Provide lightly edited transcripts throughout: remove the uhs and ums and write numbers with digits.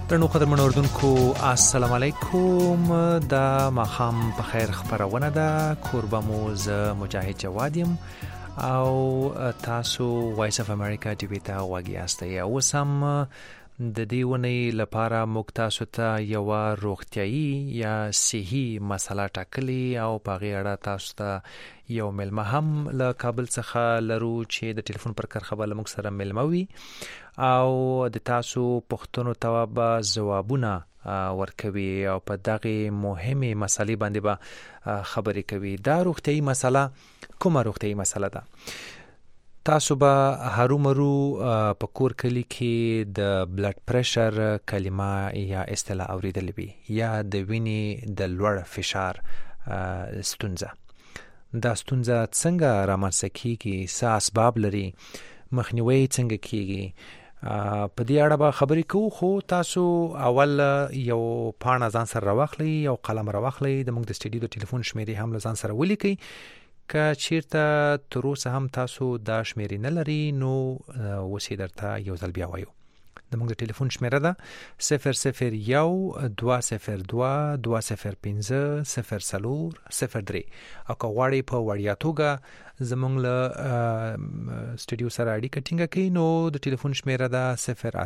درنو قدرمن اوردونکو السلام علیکم. د ماخام په خیر خبرونه ده. کوربه مو ز مجاهد جوادیم او تاسو وایس اف امریکا ټي وی ته وګیاسته. او سم د دې ونې لپاره موږ تاسو ته یو روغتیايي یا صحي مسله ټاکلې او په غي اړه تاسو ته یو ملمه هم له کابل څخه لرو چې د ټلیفون پر کرخه بل موږ سره ملمه وي او د تاسو پوښتنو ته به ځوابونه ورکوي او په دغه مهمه مسلې باندې به خبرې کوي. دا روغتیايي مسله کومه روغتیايي مسله ده؟ تاسو به هرومرو په کور کلی کې د بلډ پریشر کلمه یا اصطلاح اوریدلې وي یا د وینې د لوړ فشار ستونزه. دا ستونزه څنګه رامنځته کیږي؟ څه اسباب لري؟ مخنیوي څنګه کیږي؟ په دې اړه به خبرې کوو. خو تاسو اول یو پاڼه ځان سره راوخلئ، یو قلم راوخلئ، د موږ د سټډیو د ټلیفون شمیرې هم ځان سره ولیکئ. که چیرته تر اوسه هم تاسو دا شمیرې نه لري نو وسې درته یو ځل بیا وایو. د موږ د ټلیفون شمیره ده 001-205-205-003 او که غواړئ په وړیا توګه زموږ له سټډیو سره اړیکه ټینګه کړئ نو د ټلیفون شمیره ده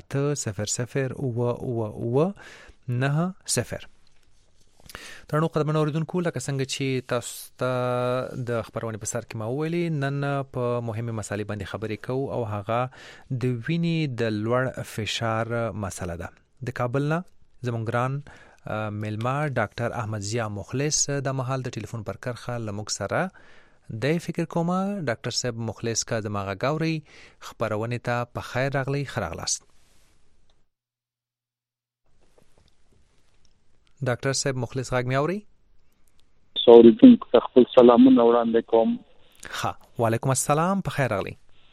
080009990. ترنو قدمن اوریدونکو لکه څنګه چې تاسو ته د خبرونه په سر کې ما ویلي، نن په مهمه مسالې باندې خبرې کوو او هغه د وینې د لوړ فشار مسله ده. د کابل نه زموږ ګران ملما ډاکټر احمد ضیا مخلص د مهال د ټلیفون پر کرخه لموږ سره د فکر کومه. ډاکټر صاحب مخلص کا دماغه گاوري خبرونه ته په خیر راغلی خراغلاست. ډاکټر صاحب مخلص غاګ میاوري؟ اوریدونکو خپل سلامونه وړاندې کوم. ها، وعلیکم السلام، په خیر راغلی.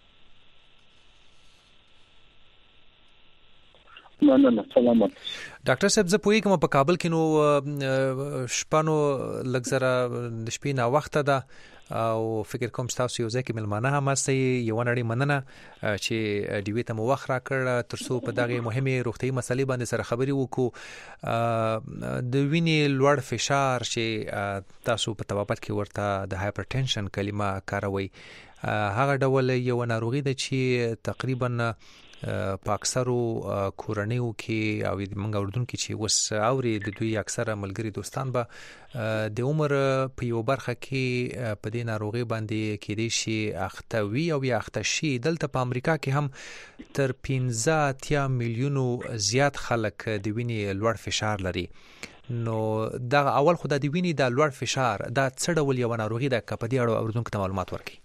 مننه، سلامت. ډاکټر صاحب زه پوهیږم په کابل کې نو شپانو لګزره د شپې نه وخت ده او فکر کوم تاسو یو ځکه ملمانه هم استي. یو نړۍ مننه چې ډیوی ته مو وخت راکړ ترڅو په دغه مهمه روغتي مسلې باندې سره خبرې وکړو. د وینې لوړ فشار چې تاسو په توابت کې ورته د هایپرټنشن کلمه کاروي، هغه ډول یو ناروغي ده چې تقریبا په اکثرو کورنیو کې او موږ اردن کې چې وس اوري د دوی اکثره ملګری دوستان به د عمر په یو برخه کې په دې ناروغي باندې کې دي شي اختوي او یا اختشي. دلته په امریکا کې هم تر 15 میلیونو زیات خلک د وینې لوړ فشار لري. نو دا اول خو د وینې د لوړ فشار دا څه ډول یو ناروغي ده؟ که په دې اړه اردن کې معلومات ورکړي.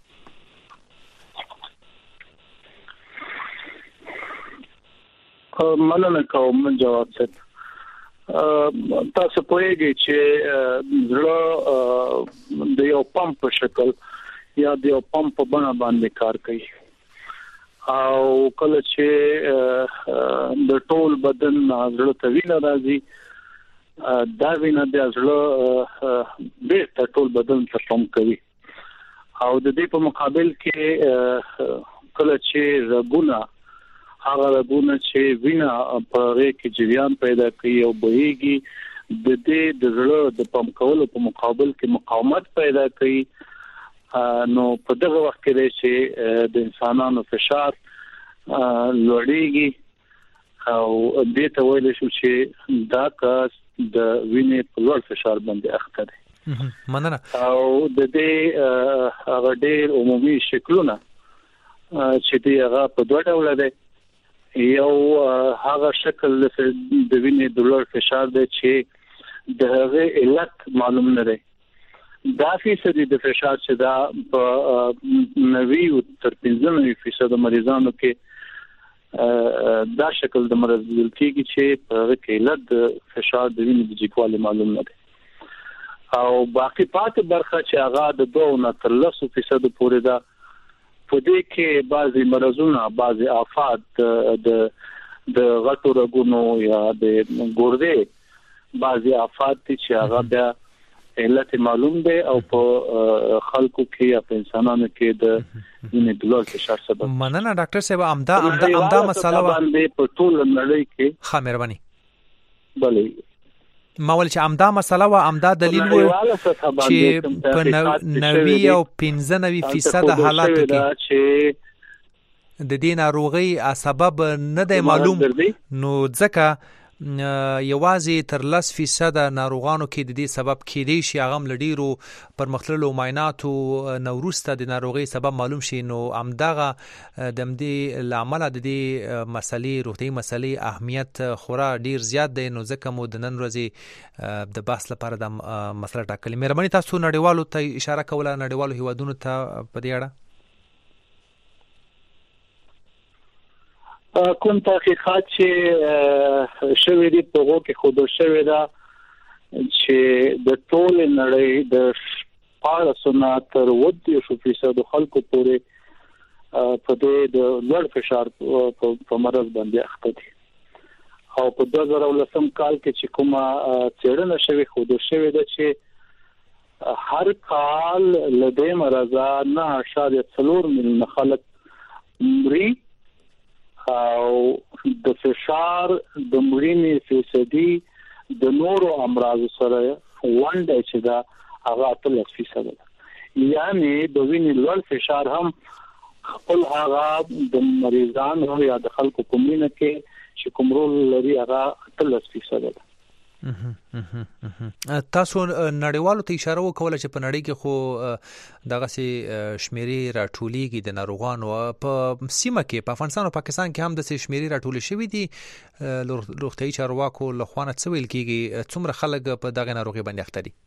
مننه کوم جواب څه. تاسو پوهیږئ چې زړه د یو پمپ په شکل یا د یو پمپ په بڼه باندې کار کوي او کله چې د ټول بدن زړه ته وینه راځي دا وینه د زړه بیرته ټول بدن ته پمپ کوي او د دې په مقابل کې کله چې رګونه هغه رګونه چې وینه په هغه کې جریان پیدا کوي او بهيږي د دې د زړه د پمپ کولو په مقابل کې مقاومت پیدا کوي. نو په دغه وخت کې چې د انسانانو فشار لوړیږي او دې ته ویل شو چې دا کس د وینې په لوړ فشار باندې اخته دی. مننه. او د دې هغه ډېر عمومي شکلونه چې دی هغه په دوه ډول دي. یو هغه شکل د وینې د لوړ فشار دی چې د هغه علت معلوم نه دی. دا فیصدي د فشار چې دا په 90-95% مریضانو کې دا شکل د مرض دلتيږي چې په هغه کې علت د فشار د وینې د جګوالي معلوم نه دی. او باقي پاتې برخه چې هغه د 2-3% پورې ده. په دې کې بعضي مرزونه، بعضي آفات د غټو رګونو یا د ګردې بعضي آفات چې هغه بیا علت معلوم دی او په خلکو کې یا په انسانانو کې د وینې د لوړ فشار سبب. مننه ډاکټر صاحب. امدا مساله باندې په ټول نړۍ کې ښه مهرباني بلې ما ول چې امدا مسله و امدا دلیل و چې په 90 او 95% حالاتو کې د دې ناروغي سبب نه دی معلوم، نو ځکه یوازې تر 10% ناروغانو کې د دې سبب کېدی شي هغه لډیرو پرمختللو معایناتو نوروسته د ناروغي سبب معلوم شي. نو امداغه د دې لامل د دې مسلې روغتي مسلې اهمیت خورا ډیر زیات دی، نو ځکه مو د نن ورځې د بحث لپاره د مسله ټاکلې. مهرباني تاسو نړیوالو ته اشاره کوله، نړیوالو هیوادونو ته په دې اړه کوم تحقیقات چې شوی دی په هغه کې خود شوی دا چې د ټول نړۍ د 14% تر 20% خلکو پورې په دې د لوړ فشار په مرض باندې اخته دي. او په 2010 کال کې چې کومه څېړنه شوی خود شوی دا چې هر کال لدې مرض نه 4 ملیون خلک مري او د فشار د مړینې فیصدي د نورو امراض سره ونده چې دا هغه 3% ده. یعنی د وینې لوړ فشار هم خپل هغه د مریضانو یا د خلکو په مینه کې چې کوم رول لري هغه 3% ده. تاسو نړیوالو ته اشاره وکوله چې په نړۍ کې خو دغه سي شمیرې راټولېږي د ناروغانو په سیمه کې، په افغانستان او پاکستان کې هم د سي شمیرې راټولې شوې دي. روغتيایي چارواکو له خوانه څه ویل کېږي څومره خلک په دغه ناروغي باندې اخته دي؟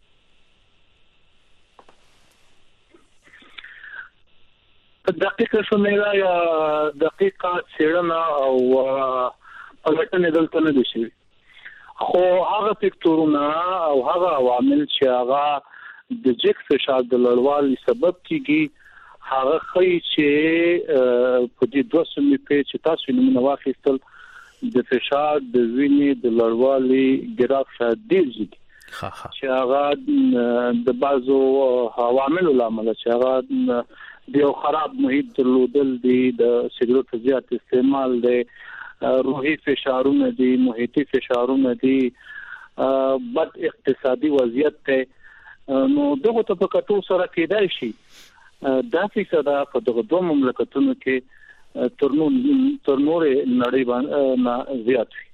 دقیقه شمیره یا دقیقه څېړنه او پلټنه دلته نه دي شوي، خو هغه فکتورونه او هغه عوامل چې هغه د جګ فشار د لوړوالي سبب کیږي هغه خي چې په دې 200 په چې تاسو نمونه واخیستل د فشار د وینې د لوړوالي ګراف شدید دي چې هغه د بازو عوامل لامل چې هغه د خراب محیط درلودل دي، د سیګریټ زیات استعمال دي، روحي فشارونه دي، محیطي فشارونه دي، بد اقتصادي وضعیت ته. نو دغه ته په کتو سره کېدای شي دا فیصد په دغه دوه مملکتونو کې تر نور نړۍ باندې زیات وي.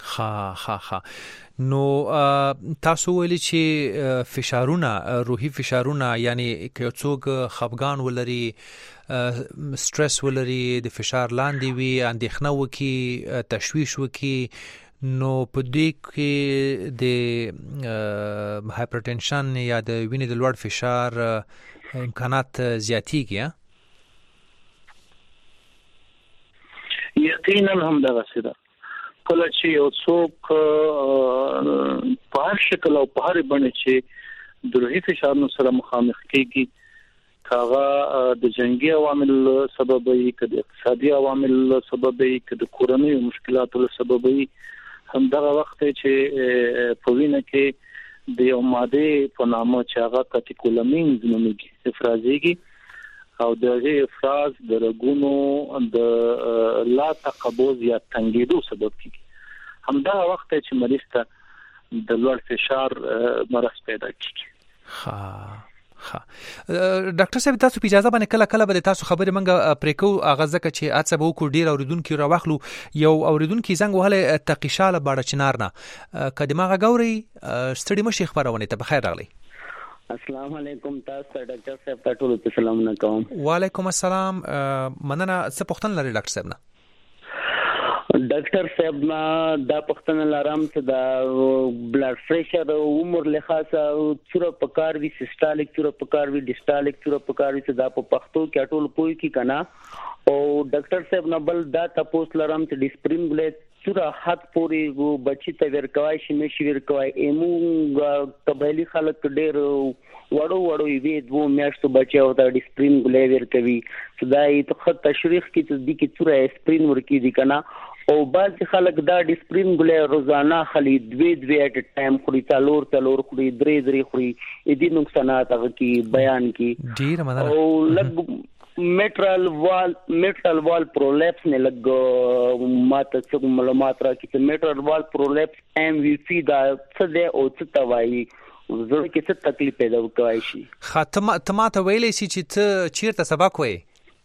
نو تاسو ویلي چې فشارونه روحي فشارونه یعنی که څوک خفګان ولري، سټرس ولري، د فشار لاندې وي، اندېښنه وکي، تشویش وکي، نو په دې کې د هایپرټنشن یا د وینې د لوړ فشار امکانات زیاتېږي. یقینا هم دغه څه ده. کله چې یو څوک په هر شکل او په هر بڼه چې د روحي فشارونو سره مخامخ کېږي، کاغه د جنگي عوامل سببي، کده اقتصادي عوامل سببي، کده کورنۍ مشکلاتو سببي، هم دغه وخت چې په وینه کې د یو ماده په نامه چې هغه کاتیکولامین نومېږي افرازيږي او دغه افراز د رګونو د لا تقبض یا تنګېدو سبب کیږي. هم دغه وخت چې مریض ته د لوړ فشار مرض پیدا کیږي. ډاکټر صاحب تاسو په اجازه باندې کله به تاسو خبرې منګه پریکو اغازه ک چې اڅه به کو ډیر اوریدونکو راوخلو. یو اوریدونکو زنګ وهله تقیشاله باړه چنارنه کدماغه غوري ستړي مشي خبرونه ته بخیر راغلی. السلام علیکم تاسو ډاکټر صاحب ټول ته سلامونه کوم. وعلیکم السلام. مننه. څه پوښتنه لري ډاکټر صاحب نه؟ ډاکټر صاحب ما دا پښتنه لرم چې دا بلډ پریشر عمر له خاصه چوره پکار وی سیستالیک چوره پکار وی ډیسټالیک چوره پکار وی چې دا په پښتو کې ټول کوئی کی کنا. او ډاکټر صاحب نه بل دا تاسو لرم چې ډیسپرین بلډ چوره حد پوری وو بچی ته ورکوای شي مې ورکوای ایمو قبایلی خلک ډېر وړو وی دوه میاشتو بچي او دا ډیسپرین بلډ ورکوي چې دا ته تشریح کی چې د کی چوره اسپرین ورکی دي کنا. او بعض خلک دا ډیسپرین ګولې روزانه خلی دوی اټ ټایم خوري، تلور خوري، درې خوري، دې نقصانات هغه کی بیان کی. ډیر مننه. او لګ میټرال وال پرولیپس نه لګ ماته څه معلومات را کی چې میټرال وال پرولیپس MVP دا څه دی او څه توایي زه کې څه تکلیف پیدا کوي شي. ختمه ته ویلې شي چې ته چیرته سبق وې؟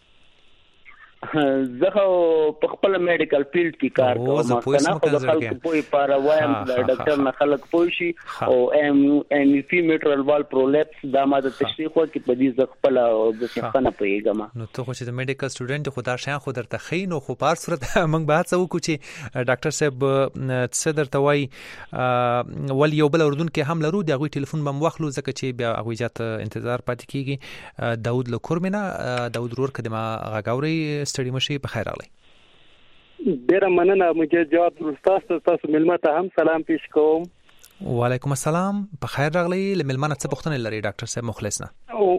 زه په خپل میډیکل فیلډ کې کار کوم. کنه خو د خلکو په پاره وایم د ډاکټر نه خلک پوه شي او MVP میټرال وال پرولیپس دا ماده تشریح وکړي په دې ځ خپل د څنګه پیګم. نو ته خو چې د میډیکل سټوډنټ خو دا شان خو درته خینو خو په صورت موږ به څه وکړو چې ډاکټر صاحب څه درته وایي ول یو بل اردن کې هم لرو د غوي ټلیفون بم واخلو ځکه چې بیا غوي جات انتظار پاتې کیږي. داود لکورمینا داود رور کدما غاوري ستړي مشي په خیر راغلی. ډیره مننه. مجھے جواب درسته تاسو ملما ته هم سلام پیش کوم. وعلیکم السلام. په خیر راغلی. لملمانه څه پوښتنه لري ډاکټر صاحب مخلص نه؟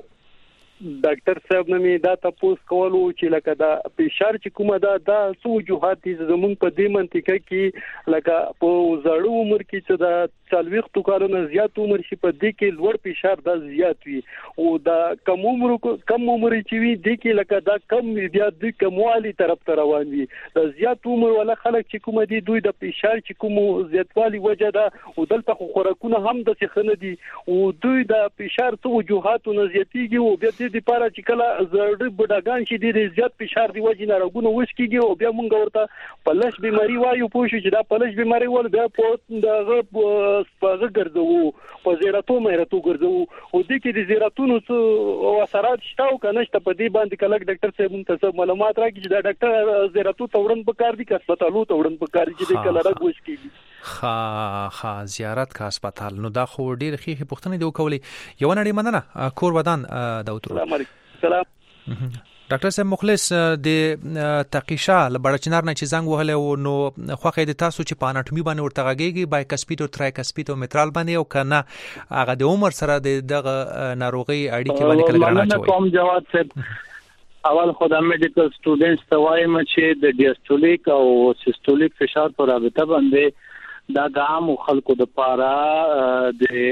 ډاکټر صاحب نو می دا تاسو کولو چې لکه دا فشار چې کومه دا څو وجوهات دي زمون په دې منطقه کې لکه په زړو عمر کې چې دا 40 کالونو زیات عمر شي په دې کې لوړ فشار دا زیات وي او دا کم عمر چې وي دې کې لکه دا کم بیا د کموالي طرف ته روان وي. دا زیات عمر ولا خلک چې کومه دي دوی د فشار چې کوم زیاتوالي وجه ده او دلته خوراکونه هم د څخنه دي او دوی د فشار څو وجوهاتونه زیاتېږي او بیا د لپاره چې کله زړه بډاګان شي د زیات فشار دی وجه نه راغونه وښکيږي او بیا مونږ ورته پلش بیماری وایو پوه شو چې دا پلش بیماری ول بیا په دغه په ګرځو په زیراتو مېراتو ګرځو او د کې د زیراتونو څو اثرات شته او کنه شته په دې باندې کله ډاکټر صاحب مونږ معلومات راکړي چې دا ډاکټر زیراتو توړن په کار دي که هسپتالو توړن په کار دي چې کله راغوش کیږي. ها زیارت کا هسپتال. نو دا خو ډیر خېخي پوښتنه دی وکولې. یو نړۍ مننه کور ودان داوود. سلام ډاکټر صاحب مخلص د تقیشا لبړ چنار نه چې زنګ وهله نو خوخه د تاسو چې په اناټومي باندې ورته غږیږي بایکسپیټ او ترایکسپیټ او میترال باندې او کنه هغه د عمر سره دغه ناروغي اړیکه باندې کله ګرانه چوي. کوم جواب صاحب اول خدای میډیکل سټوډنټس ته وایم چې د ډیاسټولیک او سیستولیک فشار پر رابطه باندې دا د عام خلکو د پاره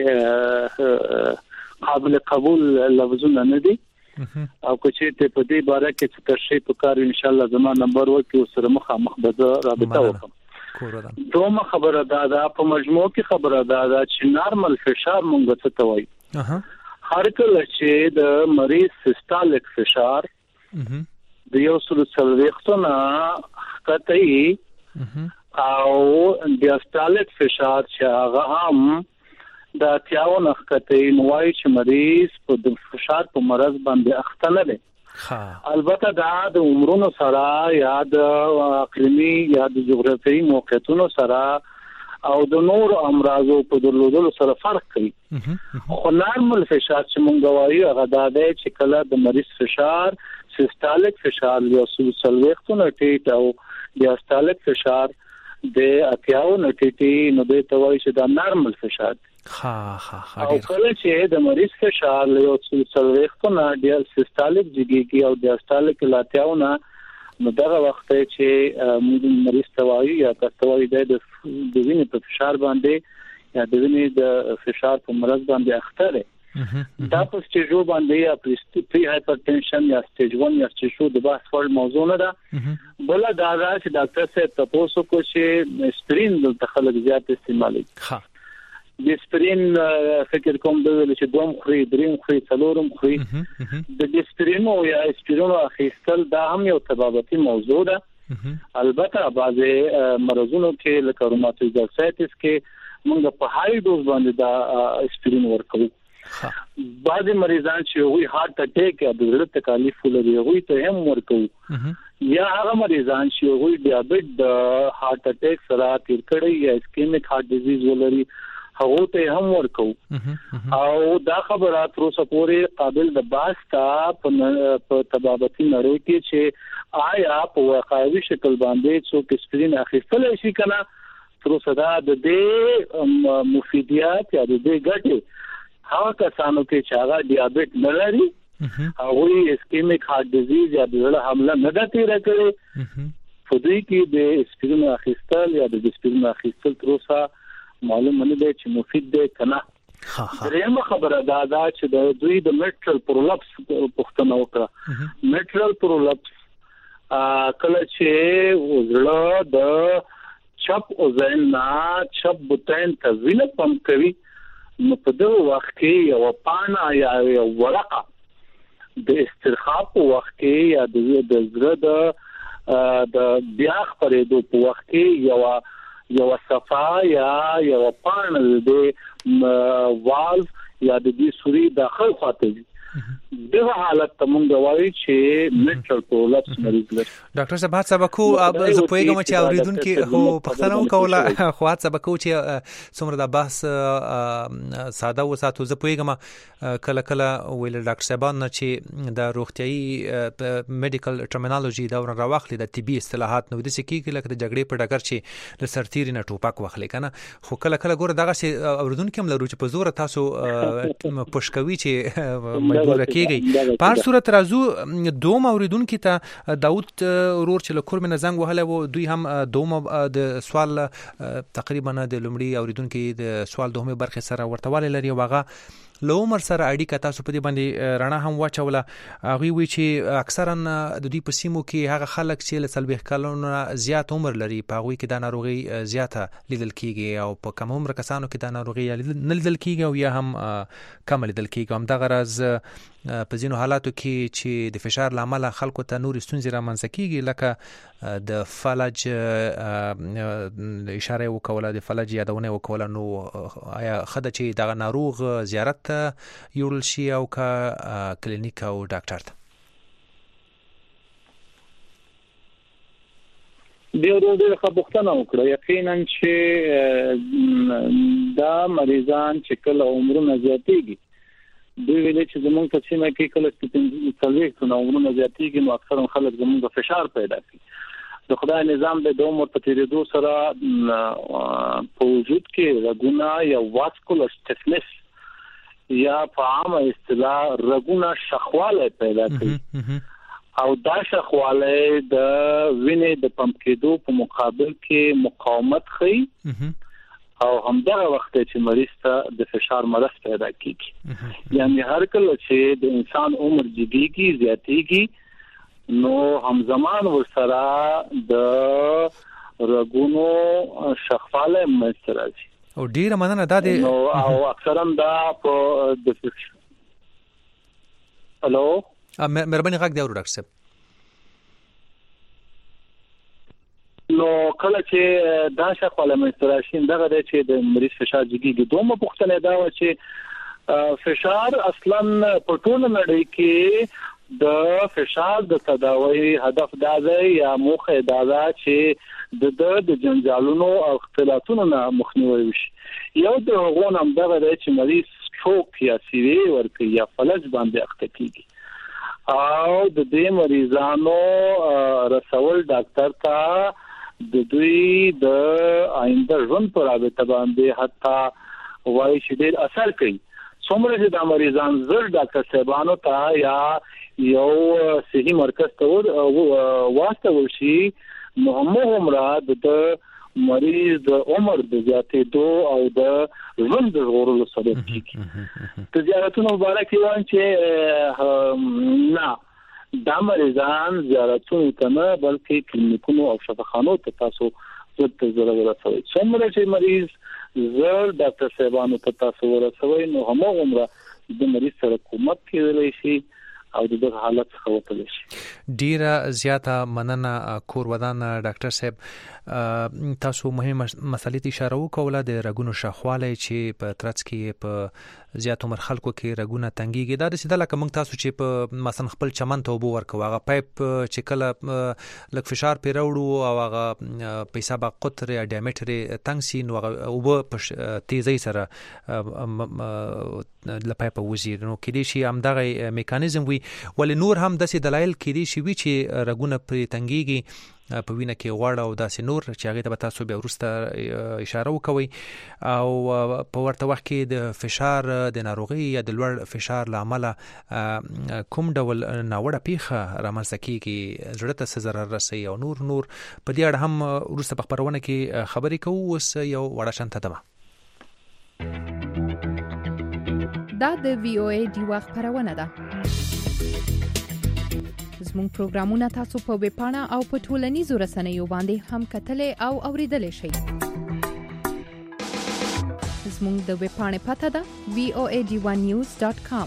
د قابل قبول لفظونه نه دي او چې ته په دې باره کې څه تشریح وکړ ان شاء الله زموږ نمبر ورکړو سره مخامخ به رابطه وکړم. دومره خبره دا په مجموع کې خبره دا چې نارمل فشار مونږ څه ته وایي. هر کله چې د مریض سیستالیک فشار د یو سل څلوېښتونه ښکته او ډیاسټالیک فشار چې هغه هم دا تیاو نخکته نوای چې مریض په د فشار په مرض باندې اخته نه دي. البته دا د عمرونو سره یا د اقلیمي یا د جغرافیایي موقعیتونو سره او د نور امراضو په درلودلو سره فرق کوي. خو نارمل فشار چې مونږ وایو هغه دا دی چې کله د مریض فشار سیستالیک فشار یو سلويختونه ټیټ او ډیاسټالیک فشار د اتیاو نټیټي نو د توای چې دا نارمل فشار او کله چې د مریض فشار یو سلويختونه ډیال سیستالیک جګیږي او ډیاسټالیک لاتیاونه نو دغه وخت چې موږ مریض توای یا کستوای د وینې په فشار باندې یا د وینې د فشار په مرض باندې اخته ده. دا په سټیجو باندې یا پری هایپرټنشن یا سټیج 1 یا سټیج 2 د بحث وړ موضوع نه ده. بل دا چې ډاکټر صاحب تاسو کو چې اسپرین د تخلق زیات استعمالي. د اسپرین فکر کوم د چې دوم خوري دریم خوري څلورم خوري د اسپرین او یا اسپرین اخیستل دا هم یو طبابتي موضوع ده. البته بعضی مرزونو کې لکه روماتوید ارثرایټس کې موږ په هاي ډوز باندې دا اسپرین ورکوو. بعضی مریضان چې وي هارت اٹیک یا د زړه تکالیف لري وي ته هم ورکوو یا هغه مریضان چې وي ډیابیټ د هارت اٹیک سره تیر کړي یا اسکیمک هارت ډیزیز ولري هغه ته هم ورکوو او دا خبرات تر اوسه پورې قابل د بحث تا په طبابتي نړۍ کې چې آیا په واقعي شکل باندې څوک اسپرین اخیستل شي کنه تر اوسه دا د دې مفیدیات یا د دې ګټې هغه کسانو کې چې هغه ډیابیټ نه لري هغه اسکیمک هارت ډیزیز یا د زړه حمله نه ده تیر کړې په دې کې د اسپرین اخیستل یا د اسپرین اخیستل تر اوسه معلوم نه دی چې مفید دی کنه. درېمه خبره دا چې د دوی د میټرل پرولپس پښتنه وکړه. میټرل پرولپس کله چې وزړه د چپ اوزین نه چپ بوتین ته وینه پمپ کوي نو په دغه وخت کې یو پاڼه یا یو ورقه د استرخاء په وخت کې یا د زړه د بیا خپرېدو په وخت کې یو صفا یا یو پاڼه د والف یا د دې سوري داخل خاطر دغه حالت ته مونږ وایو چې میټرل پرولپس مریض لري. ډاکټر صاحب هڅه وکړو زه پوهیږم چې اوریدونکو هو پښتنه وکوله خو هڅه وکړو چې څومره د بحث ساده وساتو. زه پوهیږم کله ویل ډاکټر صاحبان چې د روغتيایي میډیکل ټرمینالوژي دا راوخلي د طبي اصطلاحات نو د سکیږي لکه د جګړې په ډګر چې د سرتیری نه ټوپک واخلي کنه خو کله ګوره دغه چې اوریدونکو هم لرو چې په زور تاسو پښکوي چې مجبور کیږي. په هر صورت راځو دوم اوریدونکو ته داوود ورور چې له کورمنه زنګ وهله و دوی هم دوم د سوال تقریبا د لومړي اوریدونکو د سوال دومره برخه سره ورتواله لري واغه له عمر سره اړیکه تاسو په دې باندې رڼا هم واچوله. هغه وی چې اکثرا د دوی په سیمو کې هغه خلک چې له 40 کلونو زیات عمر لري په هغه کې د ناروغي زیاته لیدل کیږي او په کم عمر کسانو کې د ناروغي نه لیدل کیږي او یا هم کم لیدل کیږي. هم د غرض په ځینو حالاتو کې چې د فشار لامل خلکو ته نور ستونزې رامنځته کیږي لکه د فلج اشاره وکوله د فلج یادونه وکوله نو آیا خدای چې د ناروغ زیارت یول شي او کا کلینیک او ډاکټر ته ډېر خبرتنه وکړه. یقینا چې دا مریضان چې کله عمرونه زیاتېږي دوی ویل چې زمونږ په سیمه کې کله چې عمرونه زیاتېږي نو اکثر خلک زمونږ فشار پیدا کوي. د خدای نظام د عمر په تیریدو سره په وجود کې رګونه یا واسکولر سټفنس یا په عامه اصطلاح رګونه شخواله پیدا کوي او دا شخواله د وینې د پمپ کېدو په مقابل کې مقاومت کوي او همدغه وخت چې مریض ته د فشار مرض پیدا کیږي. یعنی هر کله چې د انسان عمر زیږیږي زیاتېږي نو همزمان ورسره د رګونو شخواله مسترازي او ډیر مننه دا دی او اکثرا دا په د الو مهرباني غږ دی ډاکټر صاحب. نو کله چې دا شخواله مستراشین دغه د چې د مریض فشار جګیږي دومره پوښتنه دا و چې فشار اصلا په ټول نړۍ کې د فشار د تداوی هدف دا دی یا موخه دا ده چې د جنجالونو او اختلافونو نه مخنیوي وشي. یو د غوون هم دغه دی چې مریض سټروک یا سیوی ورکړي یا فلج باندې اخته کیږي او د دې مریضانو رسول ډاکټر ته د دوی د آینده ژوند پر رابطه باندې حتی وایي چې ډېر اثر کوي. څومره چې د مریضان زر ډاکټر صاحبانو ته یا یو صحي مرکز ته واستول شي نو همغه د مریض د عمر د زیاتېدو او د ژوند د ژغورلو سبب کیږي. زیارتونه مبارک وایي چې نه دا مریضان زیارتونه ته نه بلکې کلینیکونو او شفاخانو ته تاسو ته ضرورت ورسوي. څومره چې مریض زر ډاکټر صاحبانو ته تاسو ورسوي نو همغه د مریض سره کومک کېدلی شي او دغه حالت خوتل شي. ډیره زیاته مننه کور ودان ډاکټر صاحب. تاسو مهمه مسلې ته اشاره وکوله د رګونو شخواله چې په ترڅ کې په زیات عمر خلکو کې رګونه تنګيږي. دا د سیده لکه موږ تاسو چې په مثلا خپل چمن ته وبو ورکو هغه پایپ چې کله لک فشار پیروړو او هغه په حساب قطر یا ډیامټر تنګ سي نو او په تیزی سره لپاره وزیر نو کې دي شي هم دغه میکانیزم وي ول نور هم د سي دلایل کې دي شي وی چې رګونه پر تنګيږي په وینه کې غوړ او داسې نور چې هغه ته تاسو بیا ورسته اشاره وکوي او په ورته وخت کې د فشار د ناروغي یا د لوړ فشار لامل کوم ډول ناوړه پیخه رامنځته کیږي زړه ته ضرر رسي او نور په دې اړه هم ورسته په خبرونه کې خبرې کوو. اوس یو وړه شانته ده دا د VOA ډیوا خبرونه ده. زموږ پروګرامونه تاسو په ویب پاڼه او په ټولنیزو رسنیو باندې هم کتلای او اوریدلای شئ. زموږ د ویب پاڼې پته ده voadiwanews.com.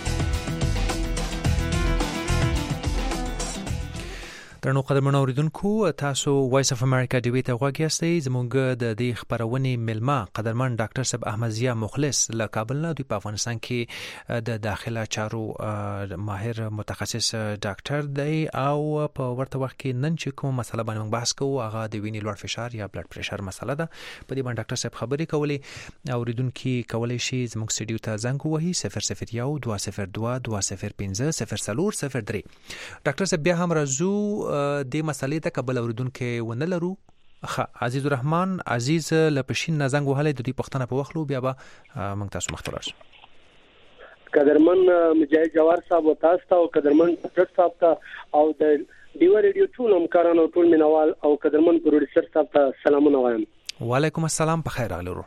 درنو قدرمنو اوریدونکو تاسو وایس اف امریکا ډیوی ته غوږ یاستئ. زموږ د دې خبرونې ملما قدرمن ډاکټر صاحب احمد ضیا مخلص له کابل نه دوی په افغانستان کې د داخله چارو ماهر متخصص ډاکټر دی او په ورته وخت کې نن چې کوم مسله باندې بحث کوو هغه د وینې لوړ فشار یا بلډ پریشر مسله ده. په دې باندې ډاکټر صاحب خبرې کولې. اوریدونکو کولای شي زموږ سټډیو ته زنګ ووهي 001 202 205 003. ډاکټر صاحب بیا هم راځو د مسلې ته قبل اوریدونکو ونه لرو. عزیز الرحمن عزیز لپشین نزنګ وهلې د دې پښتنه په وخلو بیا به موږ تاسو مختلف قدرمن مجاهد جوار صاحب او تاسو ته او قدرمن ډاکټر صاحب ته او د ډیو ریډیو ټول همکارانو ټول مینوال او قدرمن پروډوسر صاحب ته سلامونه وایم. وعلیکم السلام په خیر راغلو.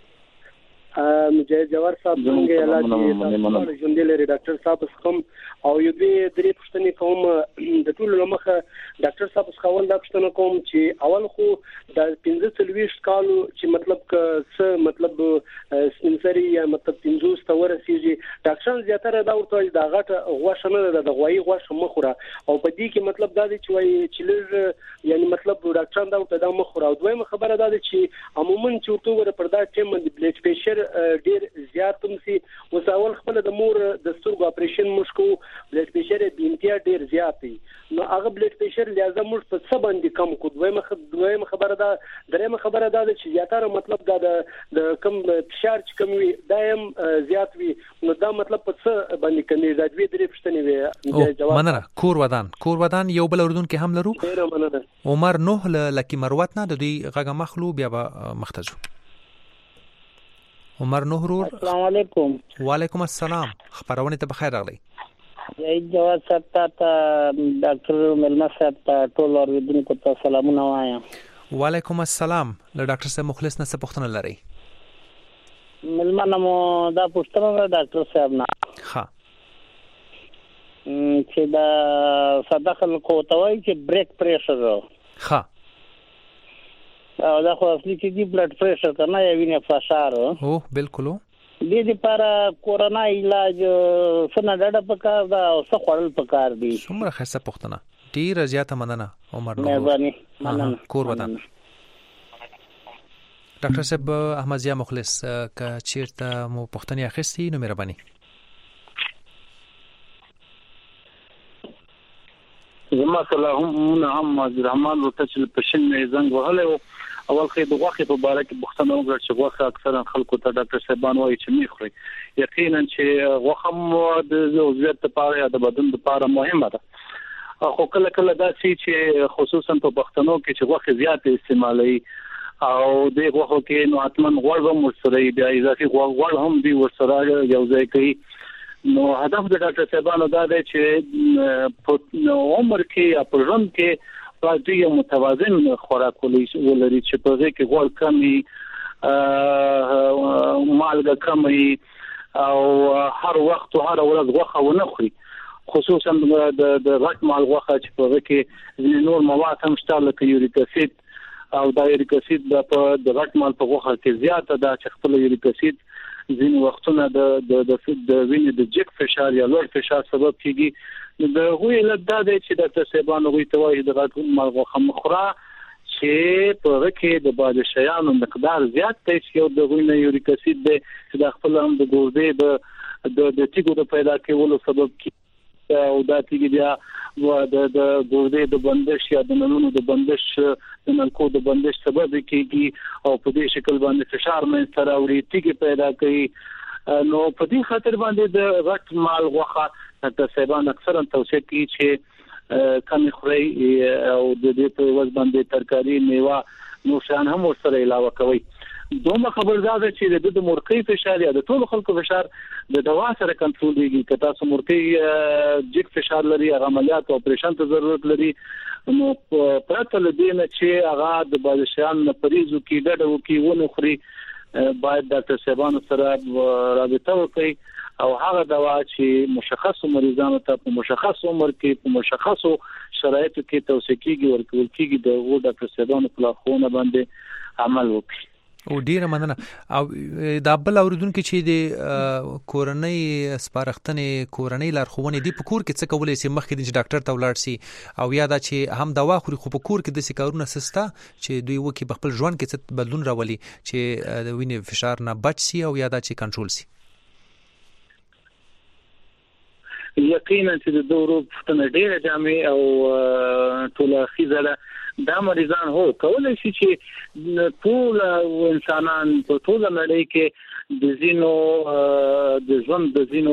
مجاهد جوار صاحب څنګه الله دې ژوند لري. ډاکټر صاحب څخه او یو درې پښتنې کوم د ټول لمخه ډاکټر صاحب څخه ول دا پښتنه کوم چې اول خو د 15 کالو چې مطلب څه مطلب سپینسری یا مطلب 15 ته ورسیږي ډاکټر زیاتره دا ورته دا غټه غوښه نه ده د غوایي غوښه مخوره او په دې کې مطلب دا دی چې وایي چې لږ یعنی مطلب ډاکټر دا ورته دا مخوره او دویمه خبره دا ده چې عموما چې ورته ور پر دا ټیم د بلډ پریشر ډیر زیات هم سي وساول خپل د مور د سترګو اپریشن مشکو بلډ پریشر بینتیا ډیر زیات دی نو هغه بلډ پریشر لازم موږ په څه باندې کم کو. دویمه خبره دا درېمه خبره دا چې زیاتره مطلب دا د کم فشار چې کم وي دایم زیات وي نو دا مطلب په څه باندې کمی دا دوی درې پښتنې وي. جواب مننه. کور ودان یو بل اردن کې هم لرو. عمر نوح لکی مروت نه د دوی غږ مخلو بیا به مختجو. عمر نوح رور السلام علیکم. وعلیکم السلام. خبرونه ته بخیر راغلی. یی جواد صاحب ته ډاکټر ملما صاحب ته ټول اوریدونکو ته سلامونه وایم. وعلیکم السلام. له ډاکټر صاحب مخلص نه څه پوښتنه لري؟ ملما نمو دا پوښتنه ډاکټر صاحب نه چې دا صدقل کوتوي چې بریک پریشر او دا خو اصلي چې دی بلډ پریشر کنه یا وینې فشار او بالکل دې لپاره کورونا علاج څنګه ډډه پکار دا او څه خورل پکار دي. څومره خسته پوښتنه ډیر زیاته مننه عمر نو مهرباني مننه. کور ودان ډاکټر صاحب احمد ضیا مخلص کا چیرته مو پوښتنه اخیستی نو مهرباني. زما سلام هم عزیز الرحمن ورته چې پښین نه زنګ وهله اول خې د غوخه په باره کې بوختنه وکړه چې غوخه اکثرا خلکو ته ډاکټر صاحبان وایي چې میخوري. یقینا چې غوخه د وضعیت لپاره یا د بدن لپاره مهمه ده خو کله کله دا چې خصوصا په پښتنو کې چې غوخه زیات استعمالي او د غوخه کې نو اتمن غوړ هم ورسره بیا اضافي غوړ هم دی ورسره یو ځای کوي. نو هدف د ډاکټر صاحبانو دا دی چې په عمر کې یا په ژوند کې باید یو متوازن خوراک ولري چې په ځای کې غوړ کمي مالګه کمي او هر وخت او هر ورځ غوښه ونه خوري خصوصا د غټ مال غوښه چې په ځای کې نور مواد هم شته لکه یوریک اسید او دا یوریک اسید د غټ مال په غوښه کې زیاته ده چې خپل یوریک اسید ځینې وختونه د وینې د جګ فشار یا لوړ فشار سبب کیږي. د غوی لدا د چې ډاکټر صاحبانو غوی ته وایي د غټ مال غوښه مخوره چې په کې د باج شیانو مقدار زیات دی چې د غوی نه یوریک اسید دی چې د خپل هم د ګردې د تیګو د پیدا کېولو سبب کیږي او دا تیګي بیا د ګردې د بندش یا د نلونو د بندش د نلکو د بندش سبب کیږي او په دې شکل باندې فشار منځ ته راوړي تیګي پیدا کوي. نو په دې خاطر باندې د غټ مال غوښه ډاکټر صاحبان اکثرا توصیه کوي چې کم خوري او د دې په وجه باندې ترکاری میوه نو شان هم ورسره علاوه کوي. دومره خبردار چې د مورقي فشار یا د ټول خلکو فشار د دوا سره کنټرول دیږي. که تاسو مورقي جګ فشار لري عملیات او اپریشن ته ضرورت لري نو پرته لدینه چې هغه د بادشاہان پریزو کې ډډه وکي ونه خوري باید ډاکټر صاحبانو سره رابطه وکړي او هغه دوا چې مشخص مریضانو ته په مشخص عمر کې په مشخصو شرایطو کې توصیه کیږي ورکول کیږي د غو ډاکټر صاحبانو په لارښوونه باندې عمل وکړي. او ډیره مننه. او د بل اوریدونکو چې د کورنۍ سپارښتنې کورنۍ لارښوونې دی په کور کې څه کولای شي مخکې د ډاکټر ته ولاړ شي او یا دا چې هم دوا خوري خو په کور کې د سکارونه سستا چې دوی وکي په خپل ژوند کې څه بدلون راولي چې د وینې فشار نه بچ شي او یا دا چې کنټرول شي؟ یقینا چې د دورو پښتنه ډیره جامع او ټول خیزله دا مریضان هو کولای شي چې ټول انسانان په ټول نړۍ کې د زینو د ژوند د زینو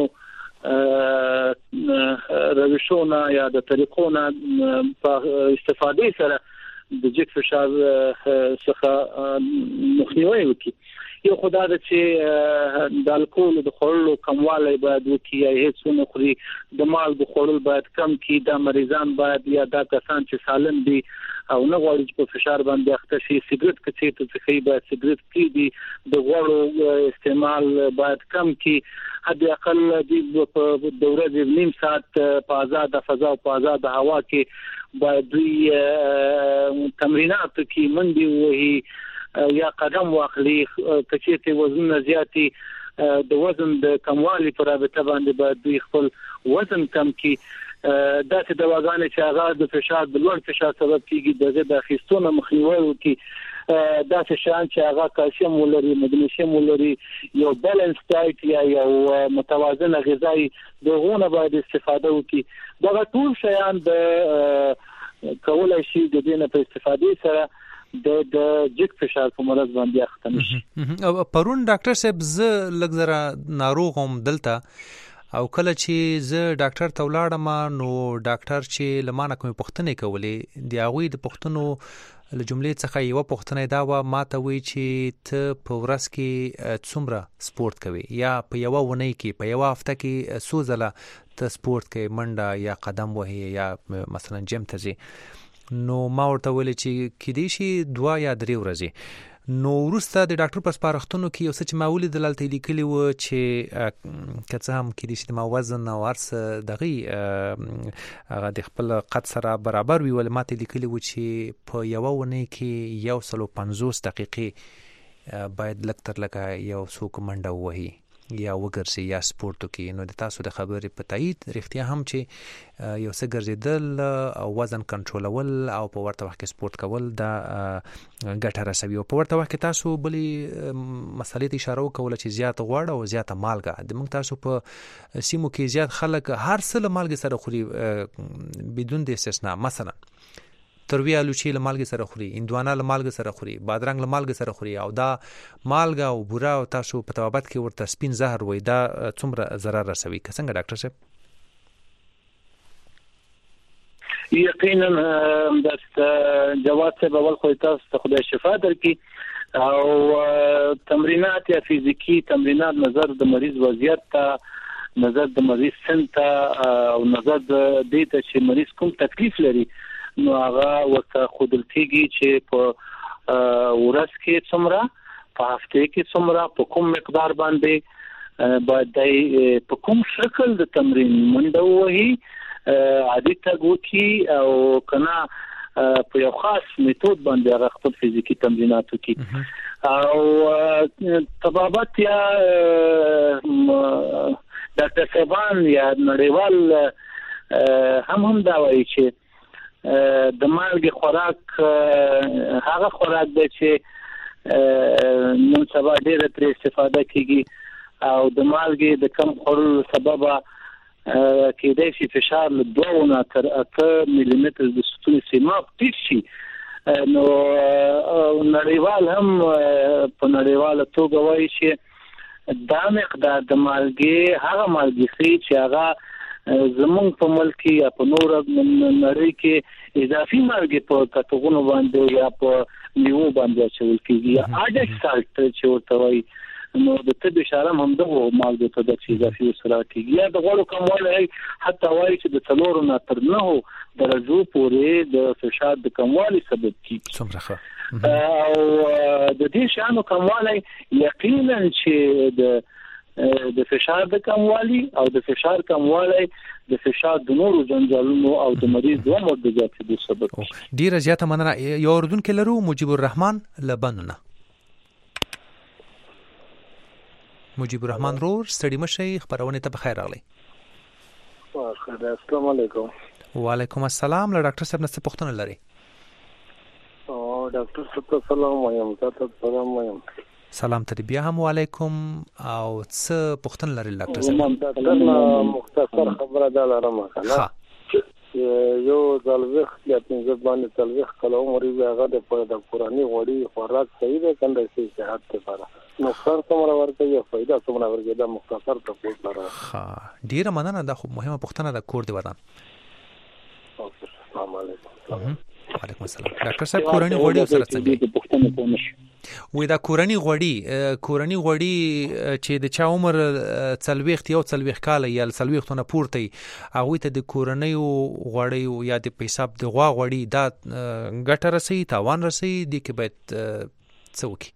روشونه یا د طریقونه په استفاده سره د جګ فشار څخه مخنیوي وکړي. یو خدای د چې د الکول د خورلو کموالی باید وکړي یا هیڅ ونه خوري، د مالګو خوړل باید کم کړي. دا مریضان باید یا دا کسان چې سالم دي او نه غواړي چې په فشار باندې اخته شي سیګریټ کڅې ته څخه باید سیګریټ کړي، د غوړو استعمال باید کم کړي. حد اقل د دوره د نیم ساعت په آزاد فضا او په آزاد هوا کې باید دوی تمرینات کوي، منډې وهي یا قدم واخلي. کچې وزن زیاتی د وزن د کموالي پر رابطه باندې باید دوی خپل وزن کم کړي. داسې دواګانې چې هغه د فشار د لوړ فشار سبب کیږي دغه د اخیستونو مخنیوي وکړي. داسې شیان چې هغه کلسیم ولري، مګنیزیم ولري، یو بیلانس ډایټ یا یو متوازنه غذایی دغه باید استفاده وکړي. دا ټول شیان د کولای شي د دې نه په استفادې سره د جګ فشار په مرض باندې اخته نشي. پرون ډاکټر صاحب زه لږ زره ناروغ هم دلته او کله چې زه ډاکټر ته ولاړم نو ډاکټر چې لمانه کوم پوښتنه کولې دی هغه د پوښتنو له جملې څخه یو پوښتنه دا و ماته وی چې ته په ورځ کې څومره سپورت کوي یا په یو ونی کې په یو هفته کې څو ځله ته سپورت کوي، منډه یا قدم وهي یا مثلا جیم ته ځي. نو ما ورته ویل چې کېدې شي 2 یا 3 ورځې. نو وروسته د ډاکټر په سپارښتنو کې یو څه چې ما ولید دلته لیکلي و چې کڅه هم کېدې شي ما وزن او ارس دغه د خپل قد سره برابر وي، ول ماته لیکلي و چې په یو ونه کې 150 دقیقې باید لکتر لکه یو څوک منډه وهي یا وګرځي یا سپورت کوي. نو د تاسو د خبرې په تایید رښتیا هم چې یو څه ګرځیدل او وزن کنټرولول او په ورته وخت کې سپورت کول دا ګټه رسوي. او په ورته وخت کې تاسو بلې مسلې ته اشاره وکوله چې زیات غوړ او زیات مالګه د موږ تاسو په سیمو کې زیات خلک هر څه له مالګې سره خوري بدون د استثناء. مثلا تروی آلوچی له مالګې سره خوري، هندوانه له مالګې سره خوري، بادرنګ له مالګې سره خوري او دا مالګه او بوره او تاسو په توابت کې ورته سپین زهر وای دا څومره ضرر رسوي؟ څنګه ډاکټر صاحب؟ یقینا د جواد صاحب اول خو تاسو ته خدای شفا درکړي او تمرینات یا فزیکی تمرینات نظر د مریض وضعیت ته، نظر د مریض سن ته او نظر د دې ته چې مریض کوم تکلیف لري نو هغه ورته خودل کېږي چې په ورځ کې څومره، په هفته کې څومره، په کوم مقدار باندې باید په کوم شکل د تمرین منډه وهي، عادي تګ وکړي او کنه په یو خاص میتود باندې هغه خپل فزیکی تمرینات وکړي. او طبابت یا ډاکټر صاحبان یا نړیوال هم دا وایي چې د مالګې خوراک هغه خوراک دی چې نن سبا ډېره ترې استفاده کیږي او د مالګې د کم خوړلو سبب کېدای شي فشار له 2 نه تر 8 ملي متر د ستوني سیما ټیټ شي. نو نړیوال هم په نړیواله توګه وایي چې دا مقدار د مالګې هغه مالګې چې هغه زمون په ملک یا په نور نړۍ کې اضافي مالګې په کټغونو باندې یا په میوه باندې اچول کېږي یا اډک سالت چې ورته وایي. نو د طب اشاره هم د مالګې په دغه اضافي سره کېږي یا د غوړو کموالی حتی وایي چې د 4 نه تر 9 درجو پورې د فشار د کموالي سبب کېږي. او د دې شانو کموالی یقینا چې د د فشار د کموالي او د فشار کموالی د فشار د نورو جنجالونو او د مریض د عمر د زیاتېدو سبب کیږي. ډیره زیاته مننه. یو اردوونکی لرو مجيب الرحمن لبنانه. مجيب الرحمن رور ستړي مشي خبرونه ته بخیر راغلی. السلام علیکم. وعلیکم السلام. له ډاکټر صاحب نه څه پوښتنه لري؟ ډاکټر صاحب سلام وایم. تاسو سلام وایم. سلام ته بیا هم وعلیکم. او څه پوښتنه لري ډاکټر صاحب؟ مختصر خبره ده لرم کنه. یو ځلوخ یا پنځه باندې ځلوخ کله عمر یې هغه د قرآني غوړي خوراک صحیح ده کنده چې صحت لپاره نقصان څومره ورته یا فائدہ څومره ورته دا مختصر تاسو لپاره. ها ډیره مننه. دا خو مهمه پوښتنه ده. کور دی ودان. السلام علیکم. وعلیکم السلام. ډاکټر صاحب کورنی غوړي سره څنګه وي؟ دا کورنی غوړي چې د چا عمر 40 کال یا 40 نه پورته هغه ته د کورنی غوړي یا د پیساب د غوا غوړي دا ګټه رسي تاوان رسي دي کې باید څوکي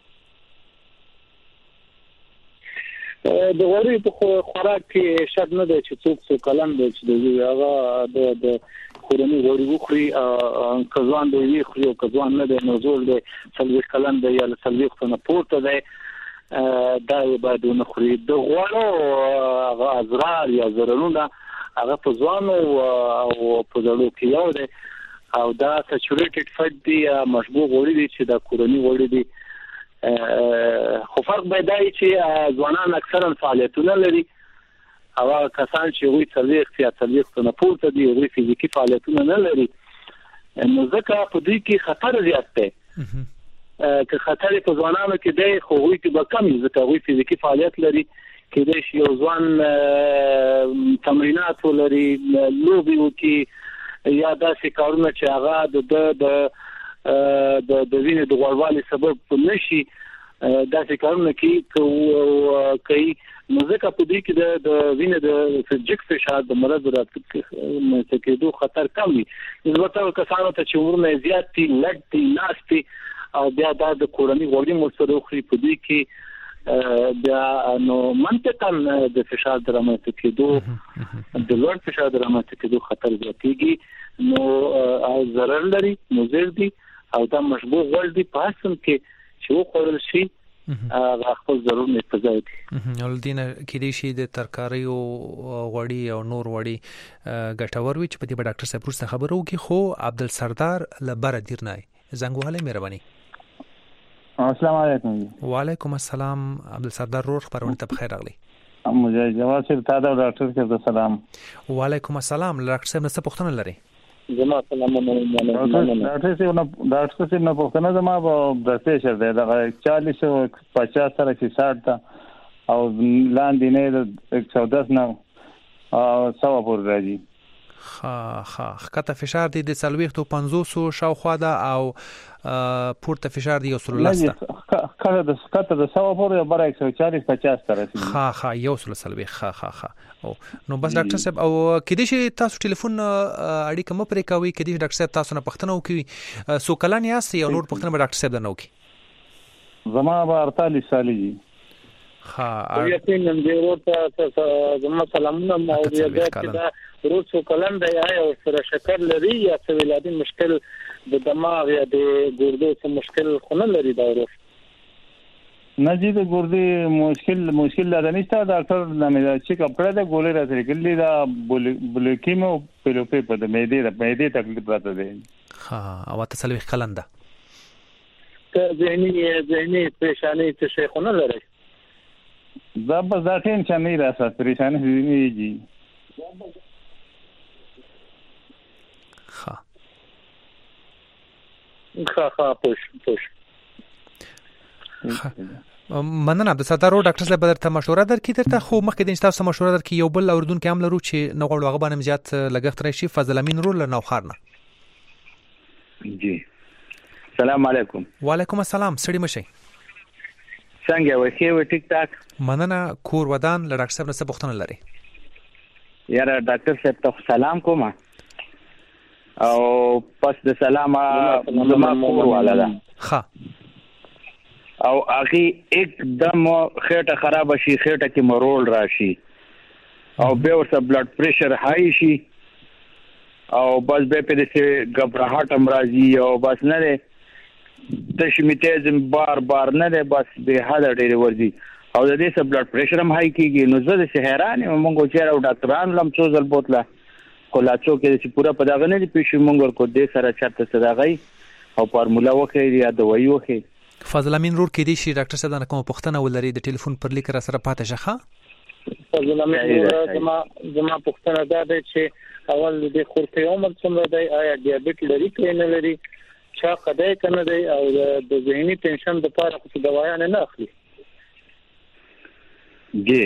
د غوړي په خوراک کې شرط نه دی چې څوک کلم دی چې هغه د کورنی غوړي وخوري کزوان دی خو کزوان نه دی نزول دی 40 کلم دی یا 40 نه پورته دی دا باید نه خوري. د غوړو هغه اضرار یا ضررونه هغه په ځوانو او په ځلو کې یو دی او دا سچوریټډ فټ دی مشبوع غوړي دي چې د کورنی غوړي دي. خو فرق پیدا چې ځوانان اکثرا فعالیتونه لري او کسان چې وي 40 نه پورته دي او فزیکی فعالیتونه نه لري نو ځکه په دې کې خطر زیات دی. که خطر په ځوانانو کې دی خو وي کې به کم ځکه وي فزیکی فعالیت لري کې د یو ځوان تمرینات ولري لوبي وکي یا داسې کارونه چې هغه د وینې د غوړوالي سبب نشي داسې کارونه کوي نو ځکه په دې کې د وینې د فزیک فشار د مرض راتلو خطر کم وي. البته کسانو ته چې عمرونه زیات دي لږ دي ناشتي او بیا د کورنی غوړي مرسته خوري په دې کې بیا نو منطقاً د فشار درامته کېدو د لوړ فشار درامته کېدو خطر زیاتېږي نو ضرر لري مضر دي او دا مشبوع غوړ دي په اصل کې چې وخورل شي خپل ضرور نه پځای دي. ولدینه کې دي شي د ترکاری او غوړي او نور غوړي ګټور وي چې په دې ډاکټر صاحب پرسته خبرو کې خو عبدالسردار لبر دیرنای زنګواله مهرباني. السلام علیکم. وعلیکم السلام. عبدالسردار رور خبرونه ته بخیر راغلی. مجاهد جواد صاحب ته دا ډاکټر صاحب سلام. وعلیکم السلام. ډاکټر صاحب څه پوښتنه لري؟ جما سلام علیکم. ډاکټر صاحب نه پوښتنه زما په پرسیشر دی دا 40 او 50 سره چې 60 تا او لاندې نه 110 نه او 100 پور راځي. کته فشار دی د 450 شاوخوا ده او پورته فشار دی 110 کله د کته د 100 پور یا بر 140 50 تر رسیدي. یو سل سلوي او نو بس ډاکټر صاحب او کدي چې تاسو ټلیفون اړیکه مو پرې کوي کدي ډاکټر صاحب تاسو نه پښتنه وکي سو کلان یاست یا نور پښتنه به ډاکټر صاحب نه وکي؟ زما به 48 سالي دي. یقینا دې ورته زما سلامونه مو دې روسو کلن دی یا سره شکر لري یا څه ولادي مشکل د دماغ یا د ګردو څه مشکل خو نه لري دا ورو نه دي د ګردې مشکل لري نشته ډاکټر نه چې کپړه د ګولې راځي کلی دا بلوکیمو پیلوپی په د معدې تکلیف راته دی. او تاسو لوي کلنده ته ذهني پریشانی څه شي خو نه لري دا به ذاتین چې نه راځي پریشانی دي. پوش مننه. د ستارو ډاکټر صاحب درته مشوره درکې درته خو مخکې د تاسو مشوره درکې یو بل اوردون کې هم لرو چې نو غوړ هغه باندې زیات لګښت راشي. فضل امین رول نو خارنه. جی سلام علیکم. وعلیکم السلام. سړی مشي څنګه وې ټیک ټاک. مننه. کور ودان له ډاکټر صاحب نه څه پوښتنه لري؟ یاره ډاکټر صاحب ته سلام کوم او پس د سلام زما کور والا ده او هغه एकदम خېټه خراب شي، خېټه کې مرول راشي او به ورته بلډ پریشر هاي شي او بس به په دې غبرهټ امراضي او بس نه ده تشمیتیزم بار نه ده، بس به حد ډېر ورځي او د دې سره بلډ پریشر هم هاي کیږي. نو زه د حیران یم، موږ چې راو ډاکټران لم څو ځل بوتله کولاچو کې چې پورا په دغه نه دی پېښې مونږ کو دې سره چاته صداغي او فارمولا وکړي یا دوايي وکړي. فضل امین رور کې دي شي ډاکټر صاحب دا کوم پوښتنه ولري د ټلیفون پر لیک را سره پاتې شخه. فضل امین زما پوښتنه دا ده چې اول د خورته عمر څومره دی، آیا ډیابیټ لري که نه لري، چا قدای کنه دی او د ذهني ټینشن لپاره څه دوايان نه اخلي؟ جی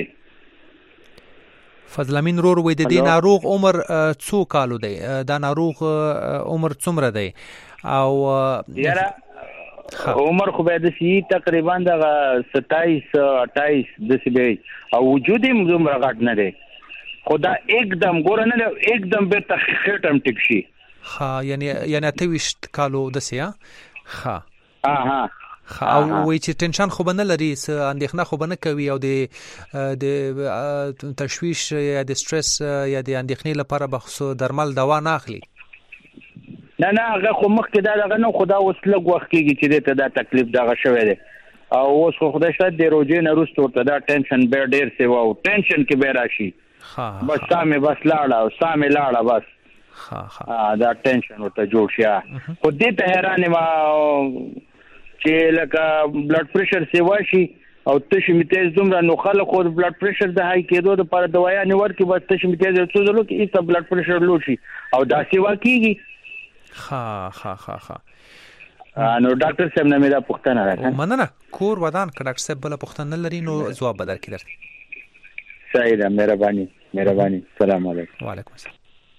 فضل امین رور وې د دې ناروغ عمر څو کالو دی، دا ناروغ عمر څومره دی او یاره عمر خو به د سی تقریبا د 27-28 د سی او وجود یې زموږ غټ نه دی، خدا एकदम ګور نه एकदम به تخټم ټیک شي. ها یعنی 28 کالو د سی ها ها او وای چې ټینشن خو بنه لري، څه اندېښنه خو بنه کوي او د تشویش یا د سټرس یا د اندېښنې لپاره بخصو درمل دوا نه اخلي؟ نه هغه خو مخکې دا نه خدا اوس لږ وخت کېږي چې ته دا تکلیف دغه شوی دی او اوس خو خدای شاید د روزې نه وروسته ورته دا ټینشن به ډېر سی او ټینشن کې به راشي بس سامې بس لاړه بس دا ټینشن ورته جوړ شي. خو دې ته حیران ما چې لکه بلډ پریشر سیوا شي او تشمیتیز دومره نو خلک خو بلډ پریشر د هاي کېدو لپاره دوايا نه ورکي، بس تشمیتیز څه ځلو کې ایسته بلډ پریشر لو شي او دا سیوا کیږي. نو ډاکټر صاحب نه مې دا پوښتنه راکړه. مننه کور ودان ک ډاکټر صاحب بل پوښتنه لري نو جواب بدر کړئ. صحیح ده، مهرباني. سلام علیکم. وعلیکم السلام.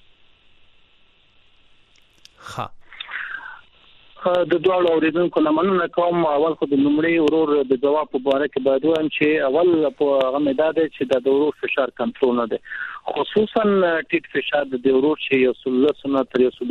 د دوه اوریدونکو نه مننه کوم. اول خو د لومړي ورور د جواب په اړه کې باید وایم چې اول په هغه مداده چې د ورور فشار کنټرول نه دی، خصوصا ټیټ فشار د ورور چې یو سلسله تر یو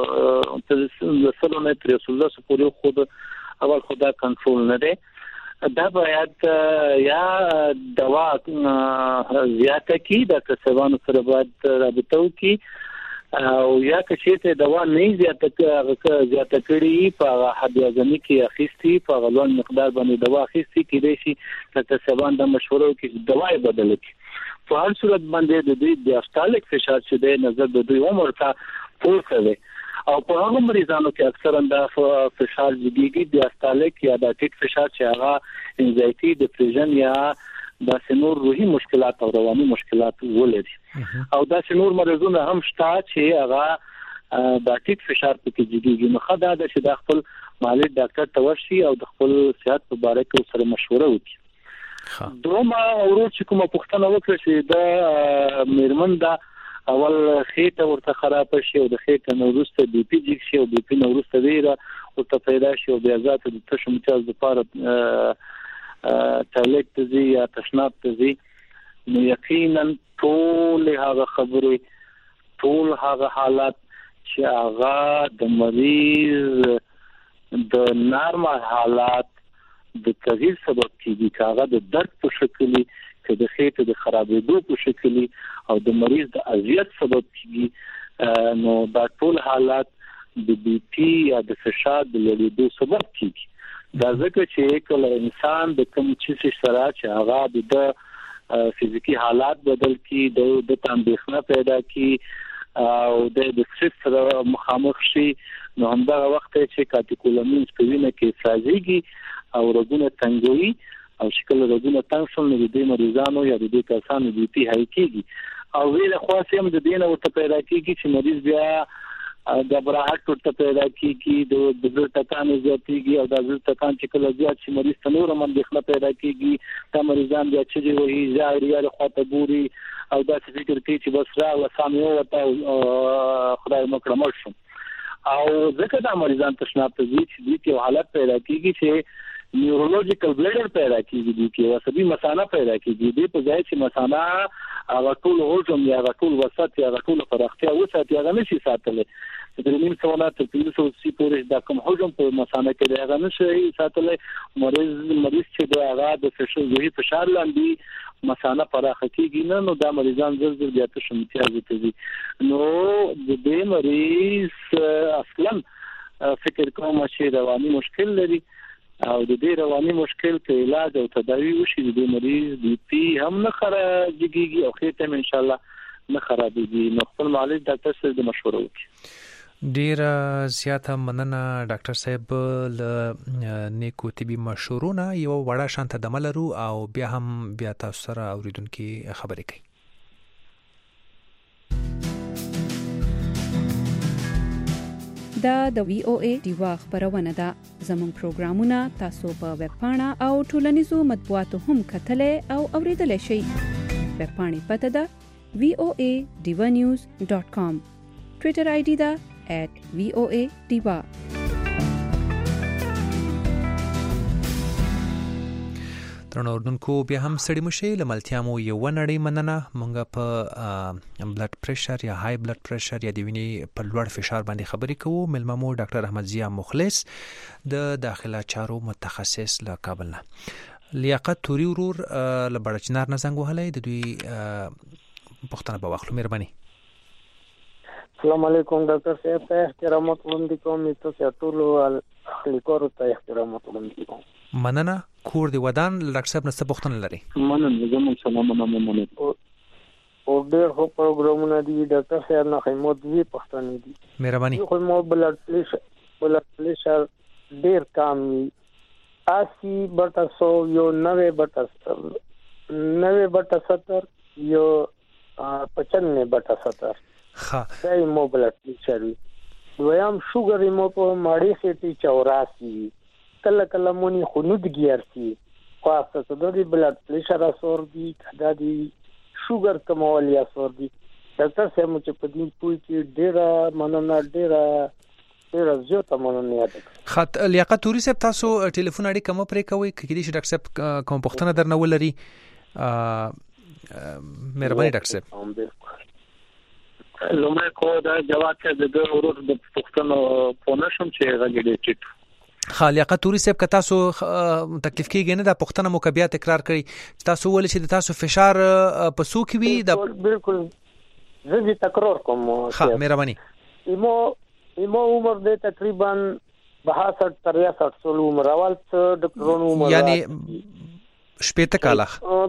سلسله پورې خود اول خدا کنټرول نه دی. دا باید یا دوا زیاته کی د کسبانو سره باید رابطه وکړي او یا که ته دوا نه زیاته کړي په حد اعظمي کې اخیستي په غلون مقدار باندې دوا اخیستي کې شي چې سبان د مشوره کې دوا بدل کړي. په هر صورت باندې د دوی ډیاسټالیک فشار چې د نظر د دوی عمر ته پورته وي او په هغه مریضانو کې اکثرا د فشار زیږیږي ډیاسټالیک یا د ټیټ فشار چې هغه انزایټي ډیپریشن یا دا سنور روحي مشکلات او رواني مشکلات ولري او دا سنور مرزونه هم شته چې هغه د ټیټ فشار په کې جديږي. نو خدای دا چې د خپل مالي ډاکټر ته ورشي او د خپل صحت په اړه کې سره مشوره وکړي. دوما ورور چې کومه پوښتنه وکړه چې د میرمن دا اول خېټه ورته خراب شي او د خېټه نو وروسته بي پي جګ شي او بي پي نو وروسته ویره ورته پیدا شي او بیا ذات د تشمتاز لپاره ټایلټ ته ځي یا تشناب ته ځي، نو یقینا ټول هغه خبرې ټول هغه حالات چې هغه د مریض د نارمل حالات د تغییر سبب کیږي، هغه د درد په شکل کې د خېټې د خرابېدو په شکل او د مریض د اذیت سبب کیږي، نو دا ټول حالات د بي پي یا د فشار د لوړېدو سبب کیږي. دا ځکه چې کله انسان د کوم څه سره چې هغه د فزیکی حالات بدل کی د تندېښنه پیدا کی او د سټرس سره مخامخ شي، نو همدا وخت چې کاتیکولامینز په وینه کې افرازيږي او رګونه تنګوي او شکل رګونه تنګ شول، نو د دې مریضانو یا د دې کسانو بي پي هاي کیږي او ویله خاصه هم د دینه ورته پیدا کیږي چې مریض بیا د براحت ورته پیدا کیږي، د زړه ټکان زیاتېږي او د زړه ټکان چې کله زیات شي مریض ته نور اندېښنه پیدا کیږي، دا مریضان بیا چې وایي ظاهري یا خواته ګوري او دا فکر کوي چې بس را وسامي وته خدای مکړه مړ شو او ځکه دا مریضان تشناب ته ځي چې دې یو حالت پیدا کیږي چې نیورولوژیکل بلیډر پیدا کیږي، دې کې وسبي مثانه پیدا کیږي، دې په ځای چې مثانه هغه ټول هوجم یا هغه ټول وسط یا هغه ټول پرختیا وسات یا هغه نشي ساتل، د نیم سوالات تر 380 پورې دا کوم حجم په مثانه کې دی هغه نشي ساتلې مریض چې د هغه د ذهني فشار لاندې مثانه پراخه کیږي نو دا مریضان زر بیا ته امتیاز کوي نو د دې مریض اصلا فکر کوم چې رواني مشکل لري او د دې رواني مشکل کې علاج او تداوی وشي د مریض بي پي هم نه خرابېږي او خېټه هم ان شاء الله نه خرابېږي نو خپل معالج ډاکټر سره د مشوره وکړي ډیر زیاته مننه ډاکټر صاحب ل نیکو طبي مشورونه یو وړه شانته دملرو او بیا تاسو سره اوریدونکو خبرې کوي دا د وی او ای دیوا خبرونه ده زموږ پروګرامونه تاسو په ویب پاڼه او ټولنیزو مطبوعاتو هم کتلې او اوریدلای شئ ویب پاڼې پته ده voanews.com ټوئیټر آی ډي ده @voa_diva ترنو اردوونکو بیا هم سړی مشي لملتیامو یو نړۍ مننه مونږه په بلډ پريشر یا های بلډ پريشر یا د وینې په لوړ فشار باندې خبرې کوو ملممو ډاکټر احمد ضیا مخلص د داخله چارو متخصص له کابل نه لیاقت توري ورور له بڑچنار نه زنګ وهلې د دوی پښتنه په واخلو مهرباني السلام علیکم ډاکټر صاحب ته احترامات وړاندې کوم تاسو ټول لیکورو ته احترامات وړاندې کوم مننه کور دی ودان ډاکټر صاحب نست پښتنه لري مننه زموږ سلامونه مننه او ډېر هو پروګرامونه دي ډاکټر صاحب نه خدمت دي پښتنه دي مهرباني خو مو بلډ پريشر ډېر کم 80/100 یو 90/70 یو 95/70 ها دای مو بلډ پريشر دویم شوګر مو په ماړی خېټي 84 کله مونږ خنود ګیارسي خاصه د دې بلډ پريشر اثر دي کدا دي شوګر کمول یا اثر دي ډاکټر صاحب مو چې په دې پوي کې ډېر مننه ډېر زیاته مننه یاد خط لیاقت توري صاحب تاسو ټلیفون اړیکه مو پرې کوي کله چې ډاکټر صاحب کوم پښتنه درنه ولري مهرباني ډاکټر صاحب لومړی کو دا جواب کې د ورور د پښتنو فونشم چې غږی ټیټ خالیقه توري صاحب که تاسو تکلیف کېږي نه د پښتنه مو بیا تکرار کړئ تاسو ولې چې د تاسو فشار په سو کې وي د بالکل زه تکرار کوم ها مهرباني ایمو عمر د تقریبا 62-63 سال عمر اول ډاکټرونو عمر یعنی شپته کاله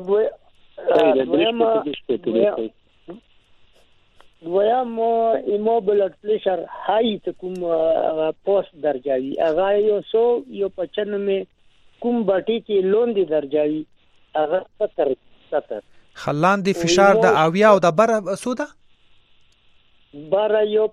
دویم ایمو بلډ پريشر های ته کوم پوسټ درجاوي هغه یو 95 کوم باټي کې لوندې درجاوي هغه 70 خلاندې فشار د اویا او د بر سودا بر یو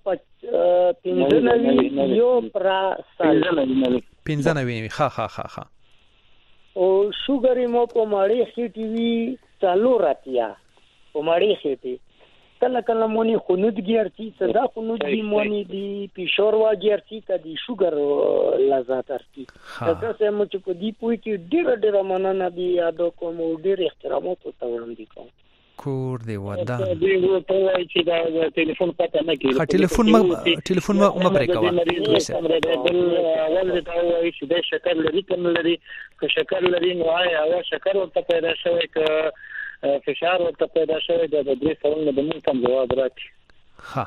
95 یو پر سال 95 ها او شوګر ایمو په ماړی خېټي وی چالو راتیا په ماړی خېټي کله مونی خنود ګیرتی صدا خنود دی مونی دی پښور وا ګیرتی کدي شوګر لازات ارتی تاسو هم چې په دې پوي کې ډېر مننه دی یادو کوم او ډېر احترامات ته وړاندې کوم کور دی ودان دی ته وایي چې دا ټلیفون پته نه کیږي ټلیفون ما پرې کوه ول دا وایي چې د شکر لري کنه لري که شکر لري نو هغه شکر ورته پیدا شوی ک فشار ورته پیدا شوی د درې سوالونو د مونږ کم جواب راکړي ها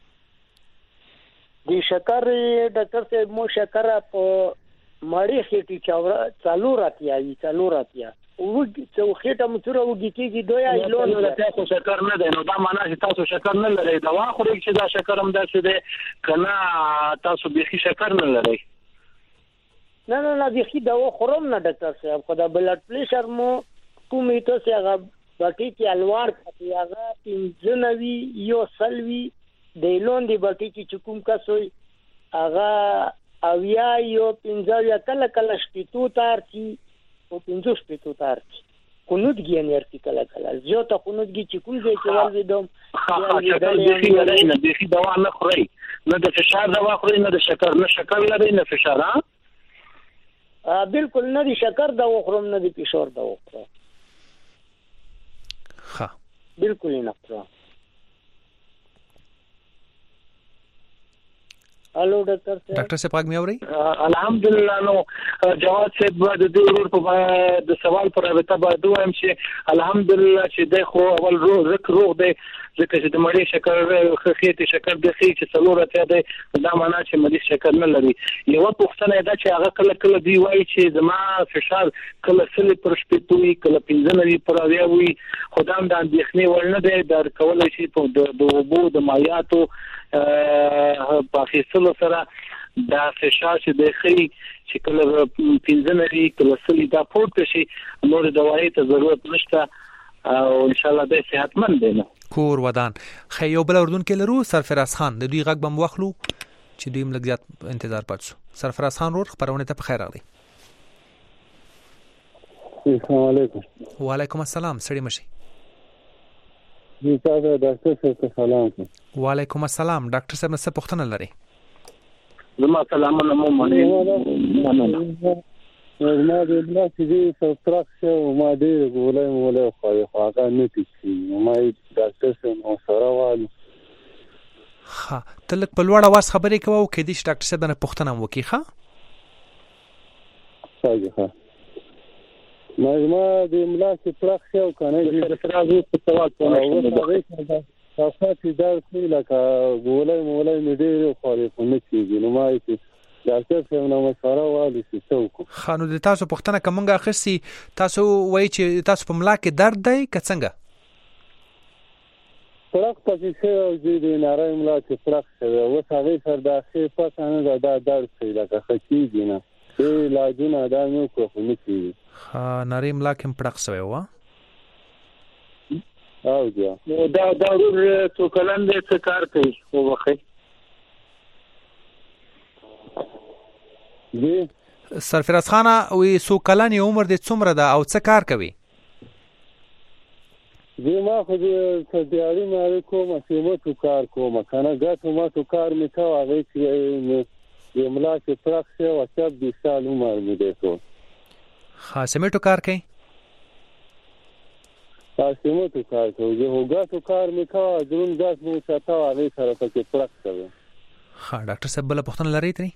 د شکر ډاکټر صاحب مو شکر په ماړی خېټي چالو راتیا او چې خېټه متره وږي کېږي دوی ایلون تاسو شکر نه دی نو دا معنا چې تاسو شکر نه لرئ دوا خورئ چې دا شکر هم داسې دی کنه تاسو بيخي شکر نه لرئ نه بيخي دوا خورم نه ډاکټر صاحب خدا بلډ پريشر مو کومې تاسو هغه باټي کې الوار کوي هغه 95 یو سلوي د لوندې باټي کې کوم کسوي هغه اویا یو 15 کله شپېتو تارتي او 15 شپېتو تارتي خنودګي انرتي کله زیاته خنودګي چې کوم ځای کې ولودم نه بيخي دوا نه خوري نه د فشار دوا خوري نه د شکر نه شکر لري نه فشار بالکل نه دي شکر دوا خورم نه دي فشار دوا خورم ها بالکل نه خورم الو ډاکټر صاحب. ډاکټر صاحب غږ مې اوري؟ الحمدلله. نو جواد صاحب د دې ورور په د سوال پر رابطه باندې وایم چې الحمدلله چې د خو اول روغ دی، ځکه چې د مړی شکر خېټه شکر د خې چې څلور ته دی، دا معنا چې مړی شکر نه لري. یو پوښتنه دا چې هغه کله دی وایي چې زما فشار کله سل پر شپږوي کله 15 پر اوي، خدام د اندېښنې ورنه دی در کولای شي په د وبو د مایاتو په اخیستلو سره دا فشار چې د خې چې کله 15 کله سل دا پورته شي، نور دوايي ته ضرورت نشته او ان شاء الله به صحتمند دی. کور ودان خیو بل اردن کې لرو سرفراز خان د دوی غږ بم واخلو چې دوی ملګ زیات انتظار پاتشو. سرفراز خان ور خبرونه ته په خیر راغلی. السلام علیکم. وعلیکم السلام. سړی مشي. جی تاسو ډاکټر صاحب ته سلام. وعلیکم السلام. ډاکټر صاحب څه پوښتنه لري؟ زما سلامونه مو مننه. ما د بلا چې سوتراخ شو ما دې ګولای خو هغه نه تیسی ما ډاکټر صاحب او سره والو. ها تلک په لوړ اواز خبرې کوو کې دې ډاکټر صاحب نه پوښتنه وکي. ښه ښه ما د ملا چې تراخ شو کنه دې سره په سوال کوم تاسو چې دا څه لکه ګولای مې دې خو نه کیږي. نو ما چې ډاکټر صاحب نو مشوره والي چې څوک خانو د تاسو پوښتنه کومه اخستي، تاسو وایي چې تاسو په ملا کې درد دی که څنګه؟ فرق پکې شي او دې نارای ملا چې فرق شوی او هغه سر داخلي پاتې نه دا درد کوي لکه خچيږي نه دې علاجونه دا نو کوو نه کیږي. ها نارای ملا کې فرق شوی و او دا ضرور څو کلن دې څه کار کوي او وخت جی سرفراز خان وی سو کلن عمر دې څومره ده او څه کار کوي؟ زه ما خو دې سدياري مې کوم سیمه کار کوم کنه ګټه ما تو کار مې کاوه هغه چې ملا چې فرق شو او سب دې سال عمر مې ده ته خاصمه تو کار کوي خاصمه تو کار کوي زه ګټه کار مې کاوه درون ګټ مې ساته هغه سره پکې فرق شو. ها ډاکټر صاحب بل پوښتنه لري ته؟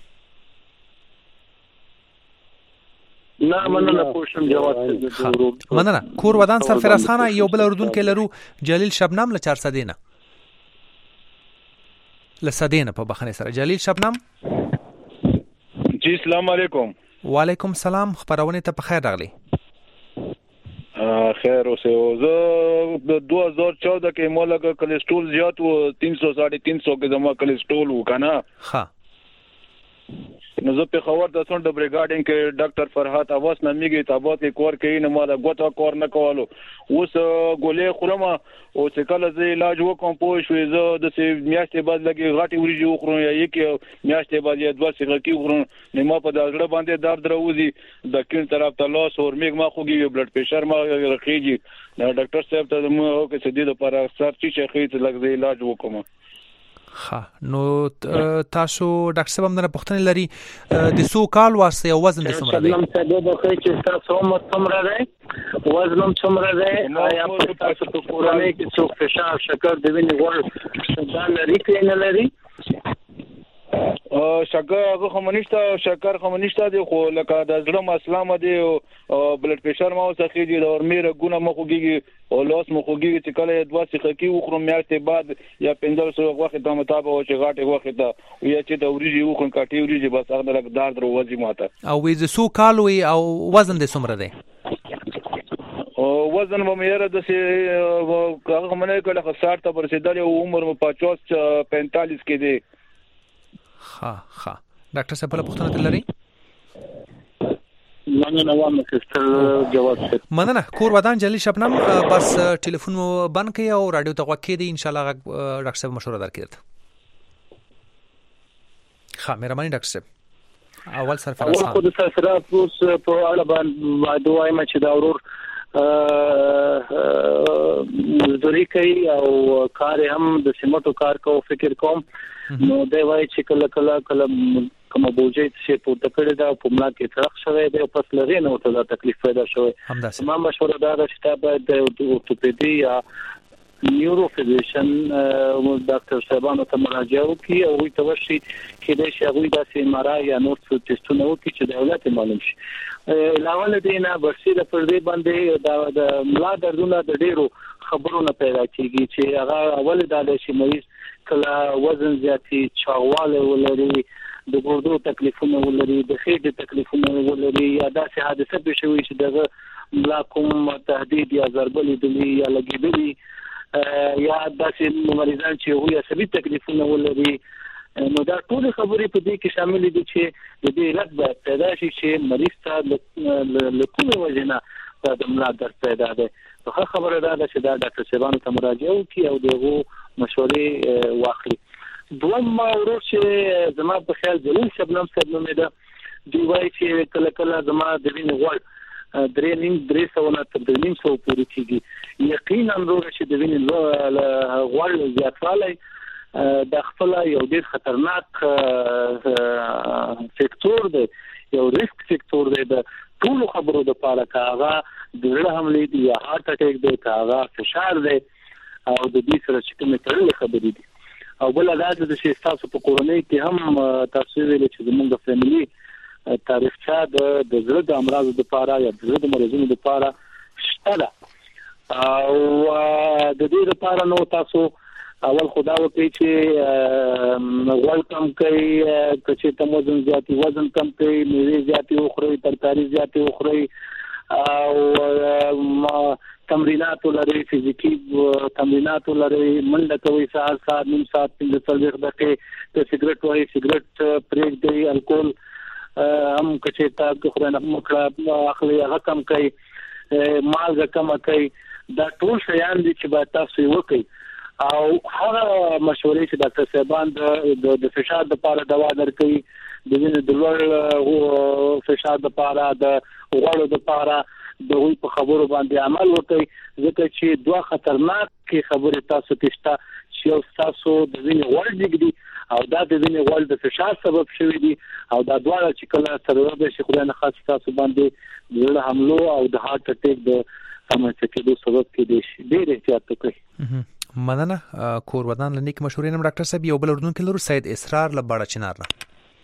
نه مننه پوښتنه جواب مننه. کور ودان سرفراز خان یو بل اردن کې لرو جلیل شبنم له 400 دینه لسدینه په بخنه سره. جلیل شبنم جی السلام علیکم. وعلیکم السلام. خبرونه ته په خیر راغلی. خیر اوسه زه د 2014 کې مولګه کلسترول زیات و 300 350 کې زما کلسترول وکنه. ها نو زه په خبر د څون د بریګاډینګ کې ډاکټر فرحات اواز ناميږي تابوت کې کور کوي نه ماده غوټه کور نه کولو اوس ګولې خورما او چې کله زه علاج وکم پوه شوې زه د میاشتې بعد لګي غاټي وريجي وخورم یا یک میاشتې بعد یا 2 سیګه وخورم نه ما په دغړه باندې درد راوځي د کین طرف ته لاس اور میګ ما خوږي بلډ پريشر ما رخيږي ډاکټر صاحب ته مو کې څه دي د پر اکثر چې خېت لګي علاج وکم. ها نو تاسو ډاکټر صاحب هم نه پوښتنه لري د سو کال واسطه او وزن د څومره دی؟ نن څه د خې چې تاسو عمر څومره دی وزن څومره دی یا تاسو په کورنۍ کې څو فشار شکر د وینې غوړ دا لري کې نه لري؟ شکر هغه خمنشته شکر خمنشته دی خو لکه د زړه مسله م دی او بلډ پريشر ما وسخې دي د ورمېره ګونه مخوږي او لاس مخوږي چې کله 2 سیخه وخورم میاشتې بعد یا 1500 وخت د مطابق او چې غاټه وخت دا یا چې د وريجي وخون کاټي وريجي بس هغه لک درد وروځي ماته. او وې ز سو کال وي او وزن د څومره دی؟ او وزن به مېره د هغه منه کله 60 ته رسیدل او عمر 50 45 کې دی. ها ډاکټر صاحب په پوښتنه لري؟ مننه. کور ودان جلیل شبنم بس ټلیفون مو بند کړئ او رادیو ته غوږ کړئ ان شاء الله ډاکټر صاحب مشوره درکړي. ها مهرباني ډاکټر صاحب. اول سرفراز خان خو د سرفراز په اړه باندې وایم چې دا ورور مزدوري کوي او کار هم د سیمټو کار کوي فکر کوم نو دی وایي چې کله کوم بوجي چې په تکړه دا په ملا کې فرق شوی دی او پس لري نو ته دا تکلیف پیدا شوی. ما مشوره دا ده چې تا باید د اورتوپیدي یا نیورو فزیشن ډاکټر صاحبانو ته مراجعه وکړي او وي توشي کې د شغوي د سیمارا یا نور څه ټیسټونه وکړي چې د حالت معلوم شي. علاوه له دې نه برسي د پردې باندې د ملا دردونه د ډیرو خبرونه پیدا کیږي چې هغه اول د شي مریض کله وزن زیاتی چاغواله ولري د ګردو تکلیفونه ولري د خېټې تکلیفونه ولري یا داسې حادثه به شوي چې دغه ملا کوم تهدید یا ضربه لیدلي یا لګیدلي یا داسې مریضان چې هغوی عصبي تکلیفونه ولري. نو دا ټول خبرې په دې کې شامل دي چې د دې علت باید پیدا شي چې مریض ته له کومې وجې نه د ملا درد پیدا دی. ښه خبره دا ده چې دا ډاکټر صاحبانو ته مراجعه وکړي او د هغو مشورې واخلي. دویم ورور چې زما په خیال جلیل شبنم صاحب نومې ده دوی وایي چې کله کله زما د وینې غوړ 300 تر 300 پورې کېږي. یقینا ورور چې د وینې غوړ زیاتوالی د خپل یو ډېر خطرناک فیکټور دی، یو ریسک فیکټور دی د ټول خبرو د پاره کاغه د زړه حملې دی یا هارت اٹیک دی کاغه فشار دی او د دې سره چې کومه تړلې خبرې دي. او بل دا چې تاسو په کورنۍ کې هم تاسو ویل چې زموږ د فیملی تاریخچه د زړه د امراضو لپاره یا د زړه د مرضونو لپاره شته ده. او د دې لپاره نو تاسو اول خدا وکړي چې غوړ کم کوي، چې تم وزن کم کوي، میوې زیاتې وخورئ، ترکاري زیاتې وخورئ او تمرینات لري، فزیکی تمرینات لري، منډه کوي سهار ساعت نیم ساعت 15 دقیقې، د سیګریټ وایي سیګریټ پرېږدئ، الکول هم کچېتا خدای نه مکړه اخلي هغه کم کوي، مالګه کم کوي. دا ټول شیان دي چې باید تاسو یې وکړئ. او هغه مشورې چې ډاکټر صاحبان د فشار لپاره دوا درکوي، د وینې د لوړ فشار لپاره، د غوړو لپاره د وی په خبرو باندې عمل وکړي، ځکه چې دوه خطرناک خبرې تاسو ته شته چې یو تاسو د وینې غوړ ډیګدي او دا د وینې غوړ د فشار سبب شوی دي او دا دواړه چې کله سره د شي خدای نه خاص تاسو باندې د حملو او د هارت اٹیک د سمڅ کېدو سبب کېدي شي. ډېر احتیاط وکړئ. مننه. کور ودان لنیک مشورې نم ډاکټر صاحب یو بل اردن کې لرو سید اسرار لباړه چنار نه.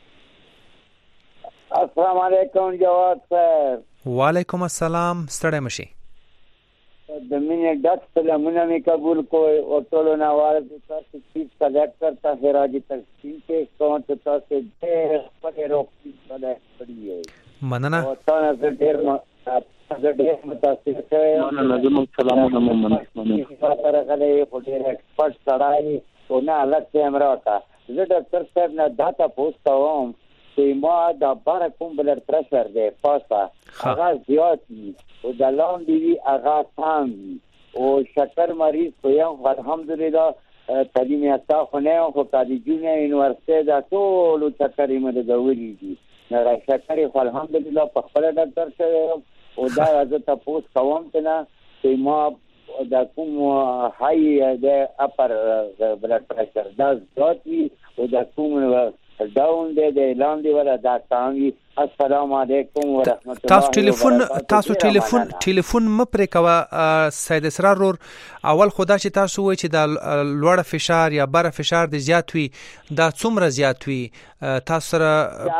السلام علیکم جواد صاحب. وعلیکم السلام. ستړی مشي. د مینې ډک سلامونه می قبول کوئ او ټول نوار تاسو چیز سلیکټ کرتا ہے راځي تقسیم کې کوم ته تاسو ډېر په روکي سلیکټ کړی. مننه. او تاسو ډېر متاسف شوم. مننه. سلامونه مننه. سره غلې په ډېر ایکسپرت سړی او نه الګ کیمرا تا زه ډاکټر صاحب نه داتا پوښتوم چې ما د بار کوم بلډ پريشر دی پاسه هغه زیات دي او د لاندې وی هغه کم او شکر مریض خو یم الحمدلله تعلیم یافته خو نه خو کالجونه یونیورسيټي دا ټول چکرې مده ضروري دي نه شکر خو الحمدلله په خپل ډاکټر سره او دا زه تاسو کوم ته چې ما دا کوم هاي د اپر بلډ پريشر دا زیات وي او دا کوم ډاون دی د لاندې ولا دا کامي. السلام علیکم ورحمت الله. تاسو ټلیفون م پرې کوه سید اسرار رور. اول خدا چې تاسو وای چې د لوړ فشار یا بر فشار د زیات وي دا څومره زیات وي تاسو سره؟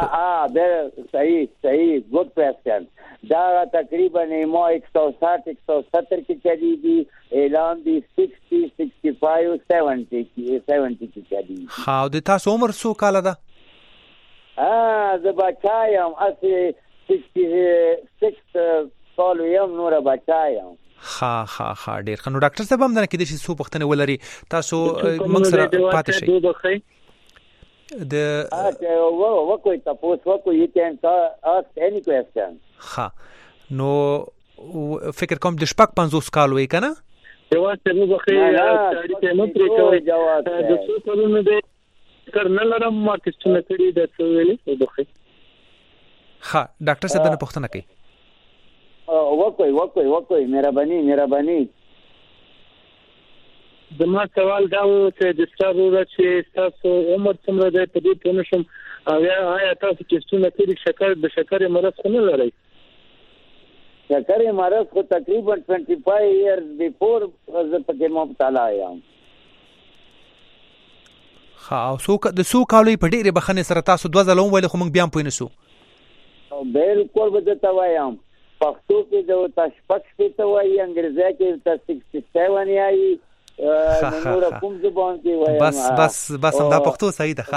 صحیح ګډ کوېسچن. دا تقریبا ما 160 170 کې چلیږي، اعلان دی 60 65 70 کې چلیږي. ها د تاسو عمر څو کال ده؟ زه بچایم اسی 66 سال یم نور بچایم. ها ډیر خنو ډاکټر صاحب هم نه کېدې چې څو پختنه ولري تاسو موږ سره پاتې شئ. د وکوي تاسو وکوي you can ask any question. ها نو فکر کوم د شپږ 50 کال وای کنه جواب ته موږ خیر تاریخ نه پرې کوي جواب د څو کلونو د کرنلرم ما کښته کړی د څو ویلې دوخه. ها ډاکټر صاحب نه پوښتنه کوي. وکوي مهرباني. زما سوال دا و چې د ستاسو چې تاسو عمر څومره دی په دې پوه شم او آیا تاسو کښته کړی د شکر مرض نه لرئ؟ شکر مرض خو تقریبا 25 years before زه پکې مبتلا یم. او څو کالو په ډېرې بخښنې سره تاسو 2 ځله وویل خو موږ بیا هم پوه نه سو. بالکل به درته وایم پښتو کې د تشپک ته وایي انګریزي کې ته 67 یایي نور کوم زبان کې وایم. بس همدا پښتو صحیح ده.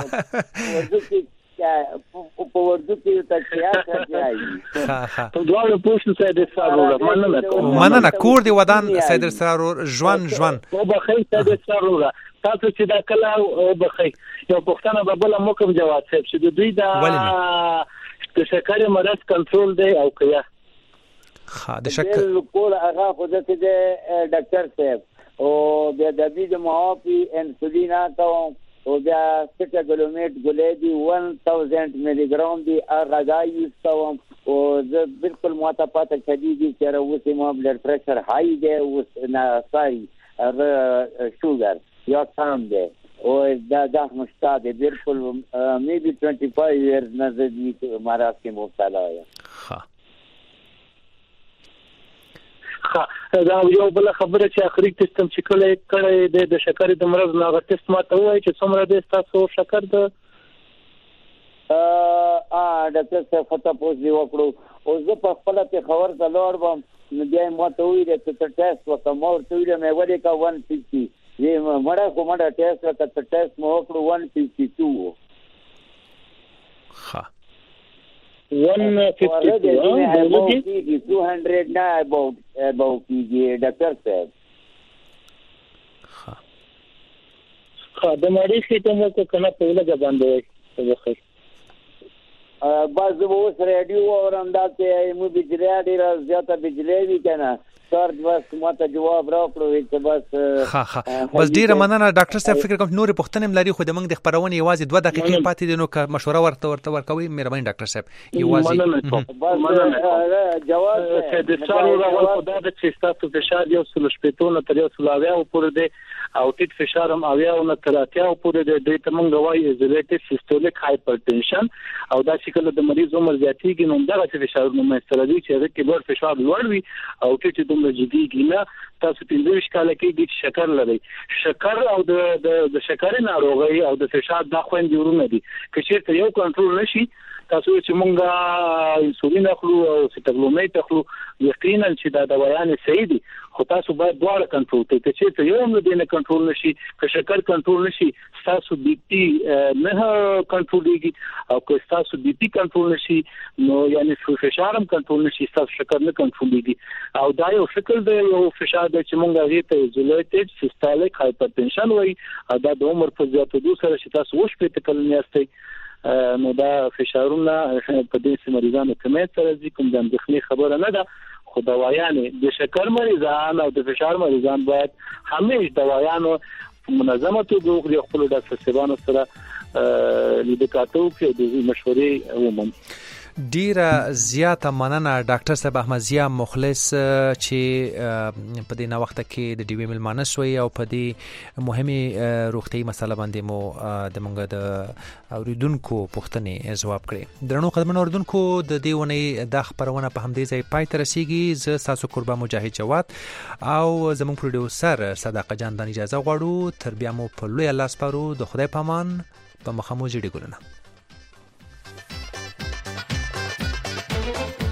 په وردو کې ته کیا کوي. په دواړو پوښتنو سره د سارو مننه کور دی ودان سید سارو ژوند او بخیر سید سارو تاسو چې دا کله او بخیر یو پښتنه به بل مو کوم جواب صاحب چې د دوی د شکر مرض کنټرول دی او کیا د شکر بالکل هغه خو د ډاکټر صاحب او بیا د دې معافي انسولین کوم او بیا سټاګلومیټ ګولې دی 1000 ملي ګرام دی هغه ځای کوم او زه بالکل معتپاته شدیدي چې راوځي ما بلډ پريشر هاي دی او نه ساري شوګر یا سام دی او دا مشتاق دی بالکل میبي 25 years نزدیک مرض کې مبتلا یم. دا یو بل خبره چې اخري ټیسټم چې کړه د شکر د مرض نه غو ټیسټ ماته وایي چې څومره د تاسو شکر د ډاکټر صاحب فتح پوس دی وکړو او زه په خپل ته خبر ته لور بم بیا ماته وایي چې ټیسټ وکم او ته ویل مې ولې کا 150 یې مړه کومه ټیسټ وکړه ټیسټ مو وکړو 152 200 نه about ډاکټر صاحب. د مړی خېټه مو کنه په لګا باندې وخت باز اوس رادیو اورم دا چې مو بجلی ډیره زیاته بجلی وی کنه سر بس ماته جواب راکړو چې بس ډیره مننه ډاکټر صاحب. فکر کوم نور پوښتنې لري خو د موږ د خبرونه یوازې 2 دقیقې پاتې دي نو که مشوره ورته ورکوي مهرباني ډاکټر صاحب یوازې جواب د سارو راول خدای د چې تاسو فشار یو سل شپېتونه تر یو سل اویا پورې دی او ټیټ فشار هم اویا او تر اتیا پورې دی د تمنګ وایي ایزولیټډ سیستولیک هایپرټنشن او دا چې کله د مریض عمر زیاتېږي نو دا چې فشارونه مستل دي چې د کبر فشار لوړ وي او ټیټ دومره جدي نه تاسو 15 کال کې د شکر لري شکر او د شکر ناروغي او د فشار د خويندې ورونه دي که چیرته یو کنټرول نشي تاسو چې مونږه انسولین اخلو او سټاګلومیټ اخلو یقینا چې دا دوايان صحیح دي خو تاسو باید دواړه کنټرول کړئ چې چې یو هم دې نه کنټرول نشي که شکر کنټرول نشي تاسو بي پي نه کنټرولېږي او که تاسو بي پي کنټرول نشي نو یعنی فشار هم کنټرول نشي تاسو شکر نه کنټرولېږي او دا یو شکل دی یو فشار دی چې مونږه هغه ته ایزولیټډ سیستولیک هایپرټنشن وایي دا د عمر په زیاتېدو سره چې تاسو وښ په تکل نیاستئ نو دا فشارونه په دې مریضانو کمیت سره ځي کوم د اندېښنې خبره نه ده خو دوايانې د شکر مریضان او د فشار مریضان باید همیشه دوايانو منظمه توګه خپل ډاکټر صاحبانو سره لیدکاتو کې د مشورې ومن. ډیره زیاته مننه ډاکټر صاحب احمد ضیا مخلص چې په دې وخت کې د ډیوی ملمانه شوی او په دې مهمه روغتي مسله باندې مو د منګه د اوریدونکو پوښتنې جواب کړي. درنو خدمت اوریدونکو د دې ونې د خبرونه په همدې ځای پای ته رسیږي. زه تاسو قربان مجاهد جواد او زموږ پروډوسر صدقه جان د اجازه غواړو تر بیا مو په لوی الله سپارو. د خدای پامان په مخامو جوړی ګلونه.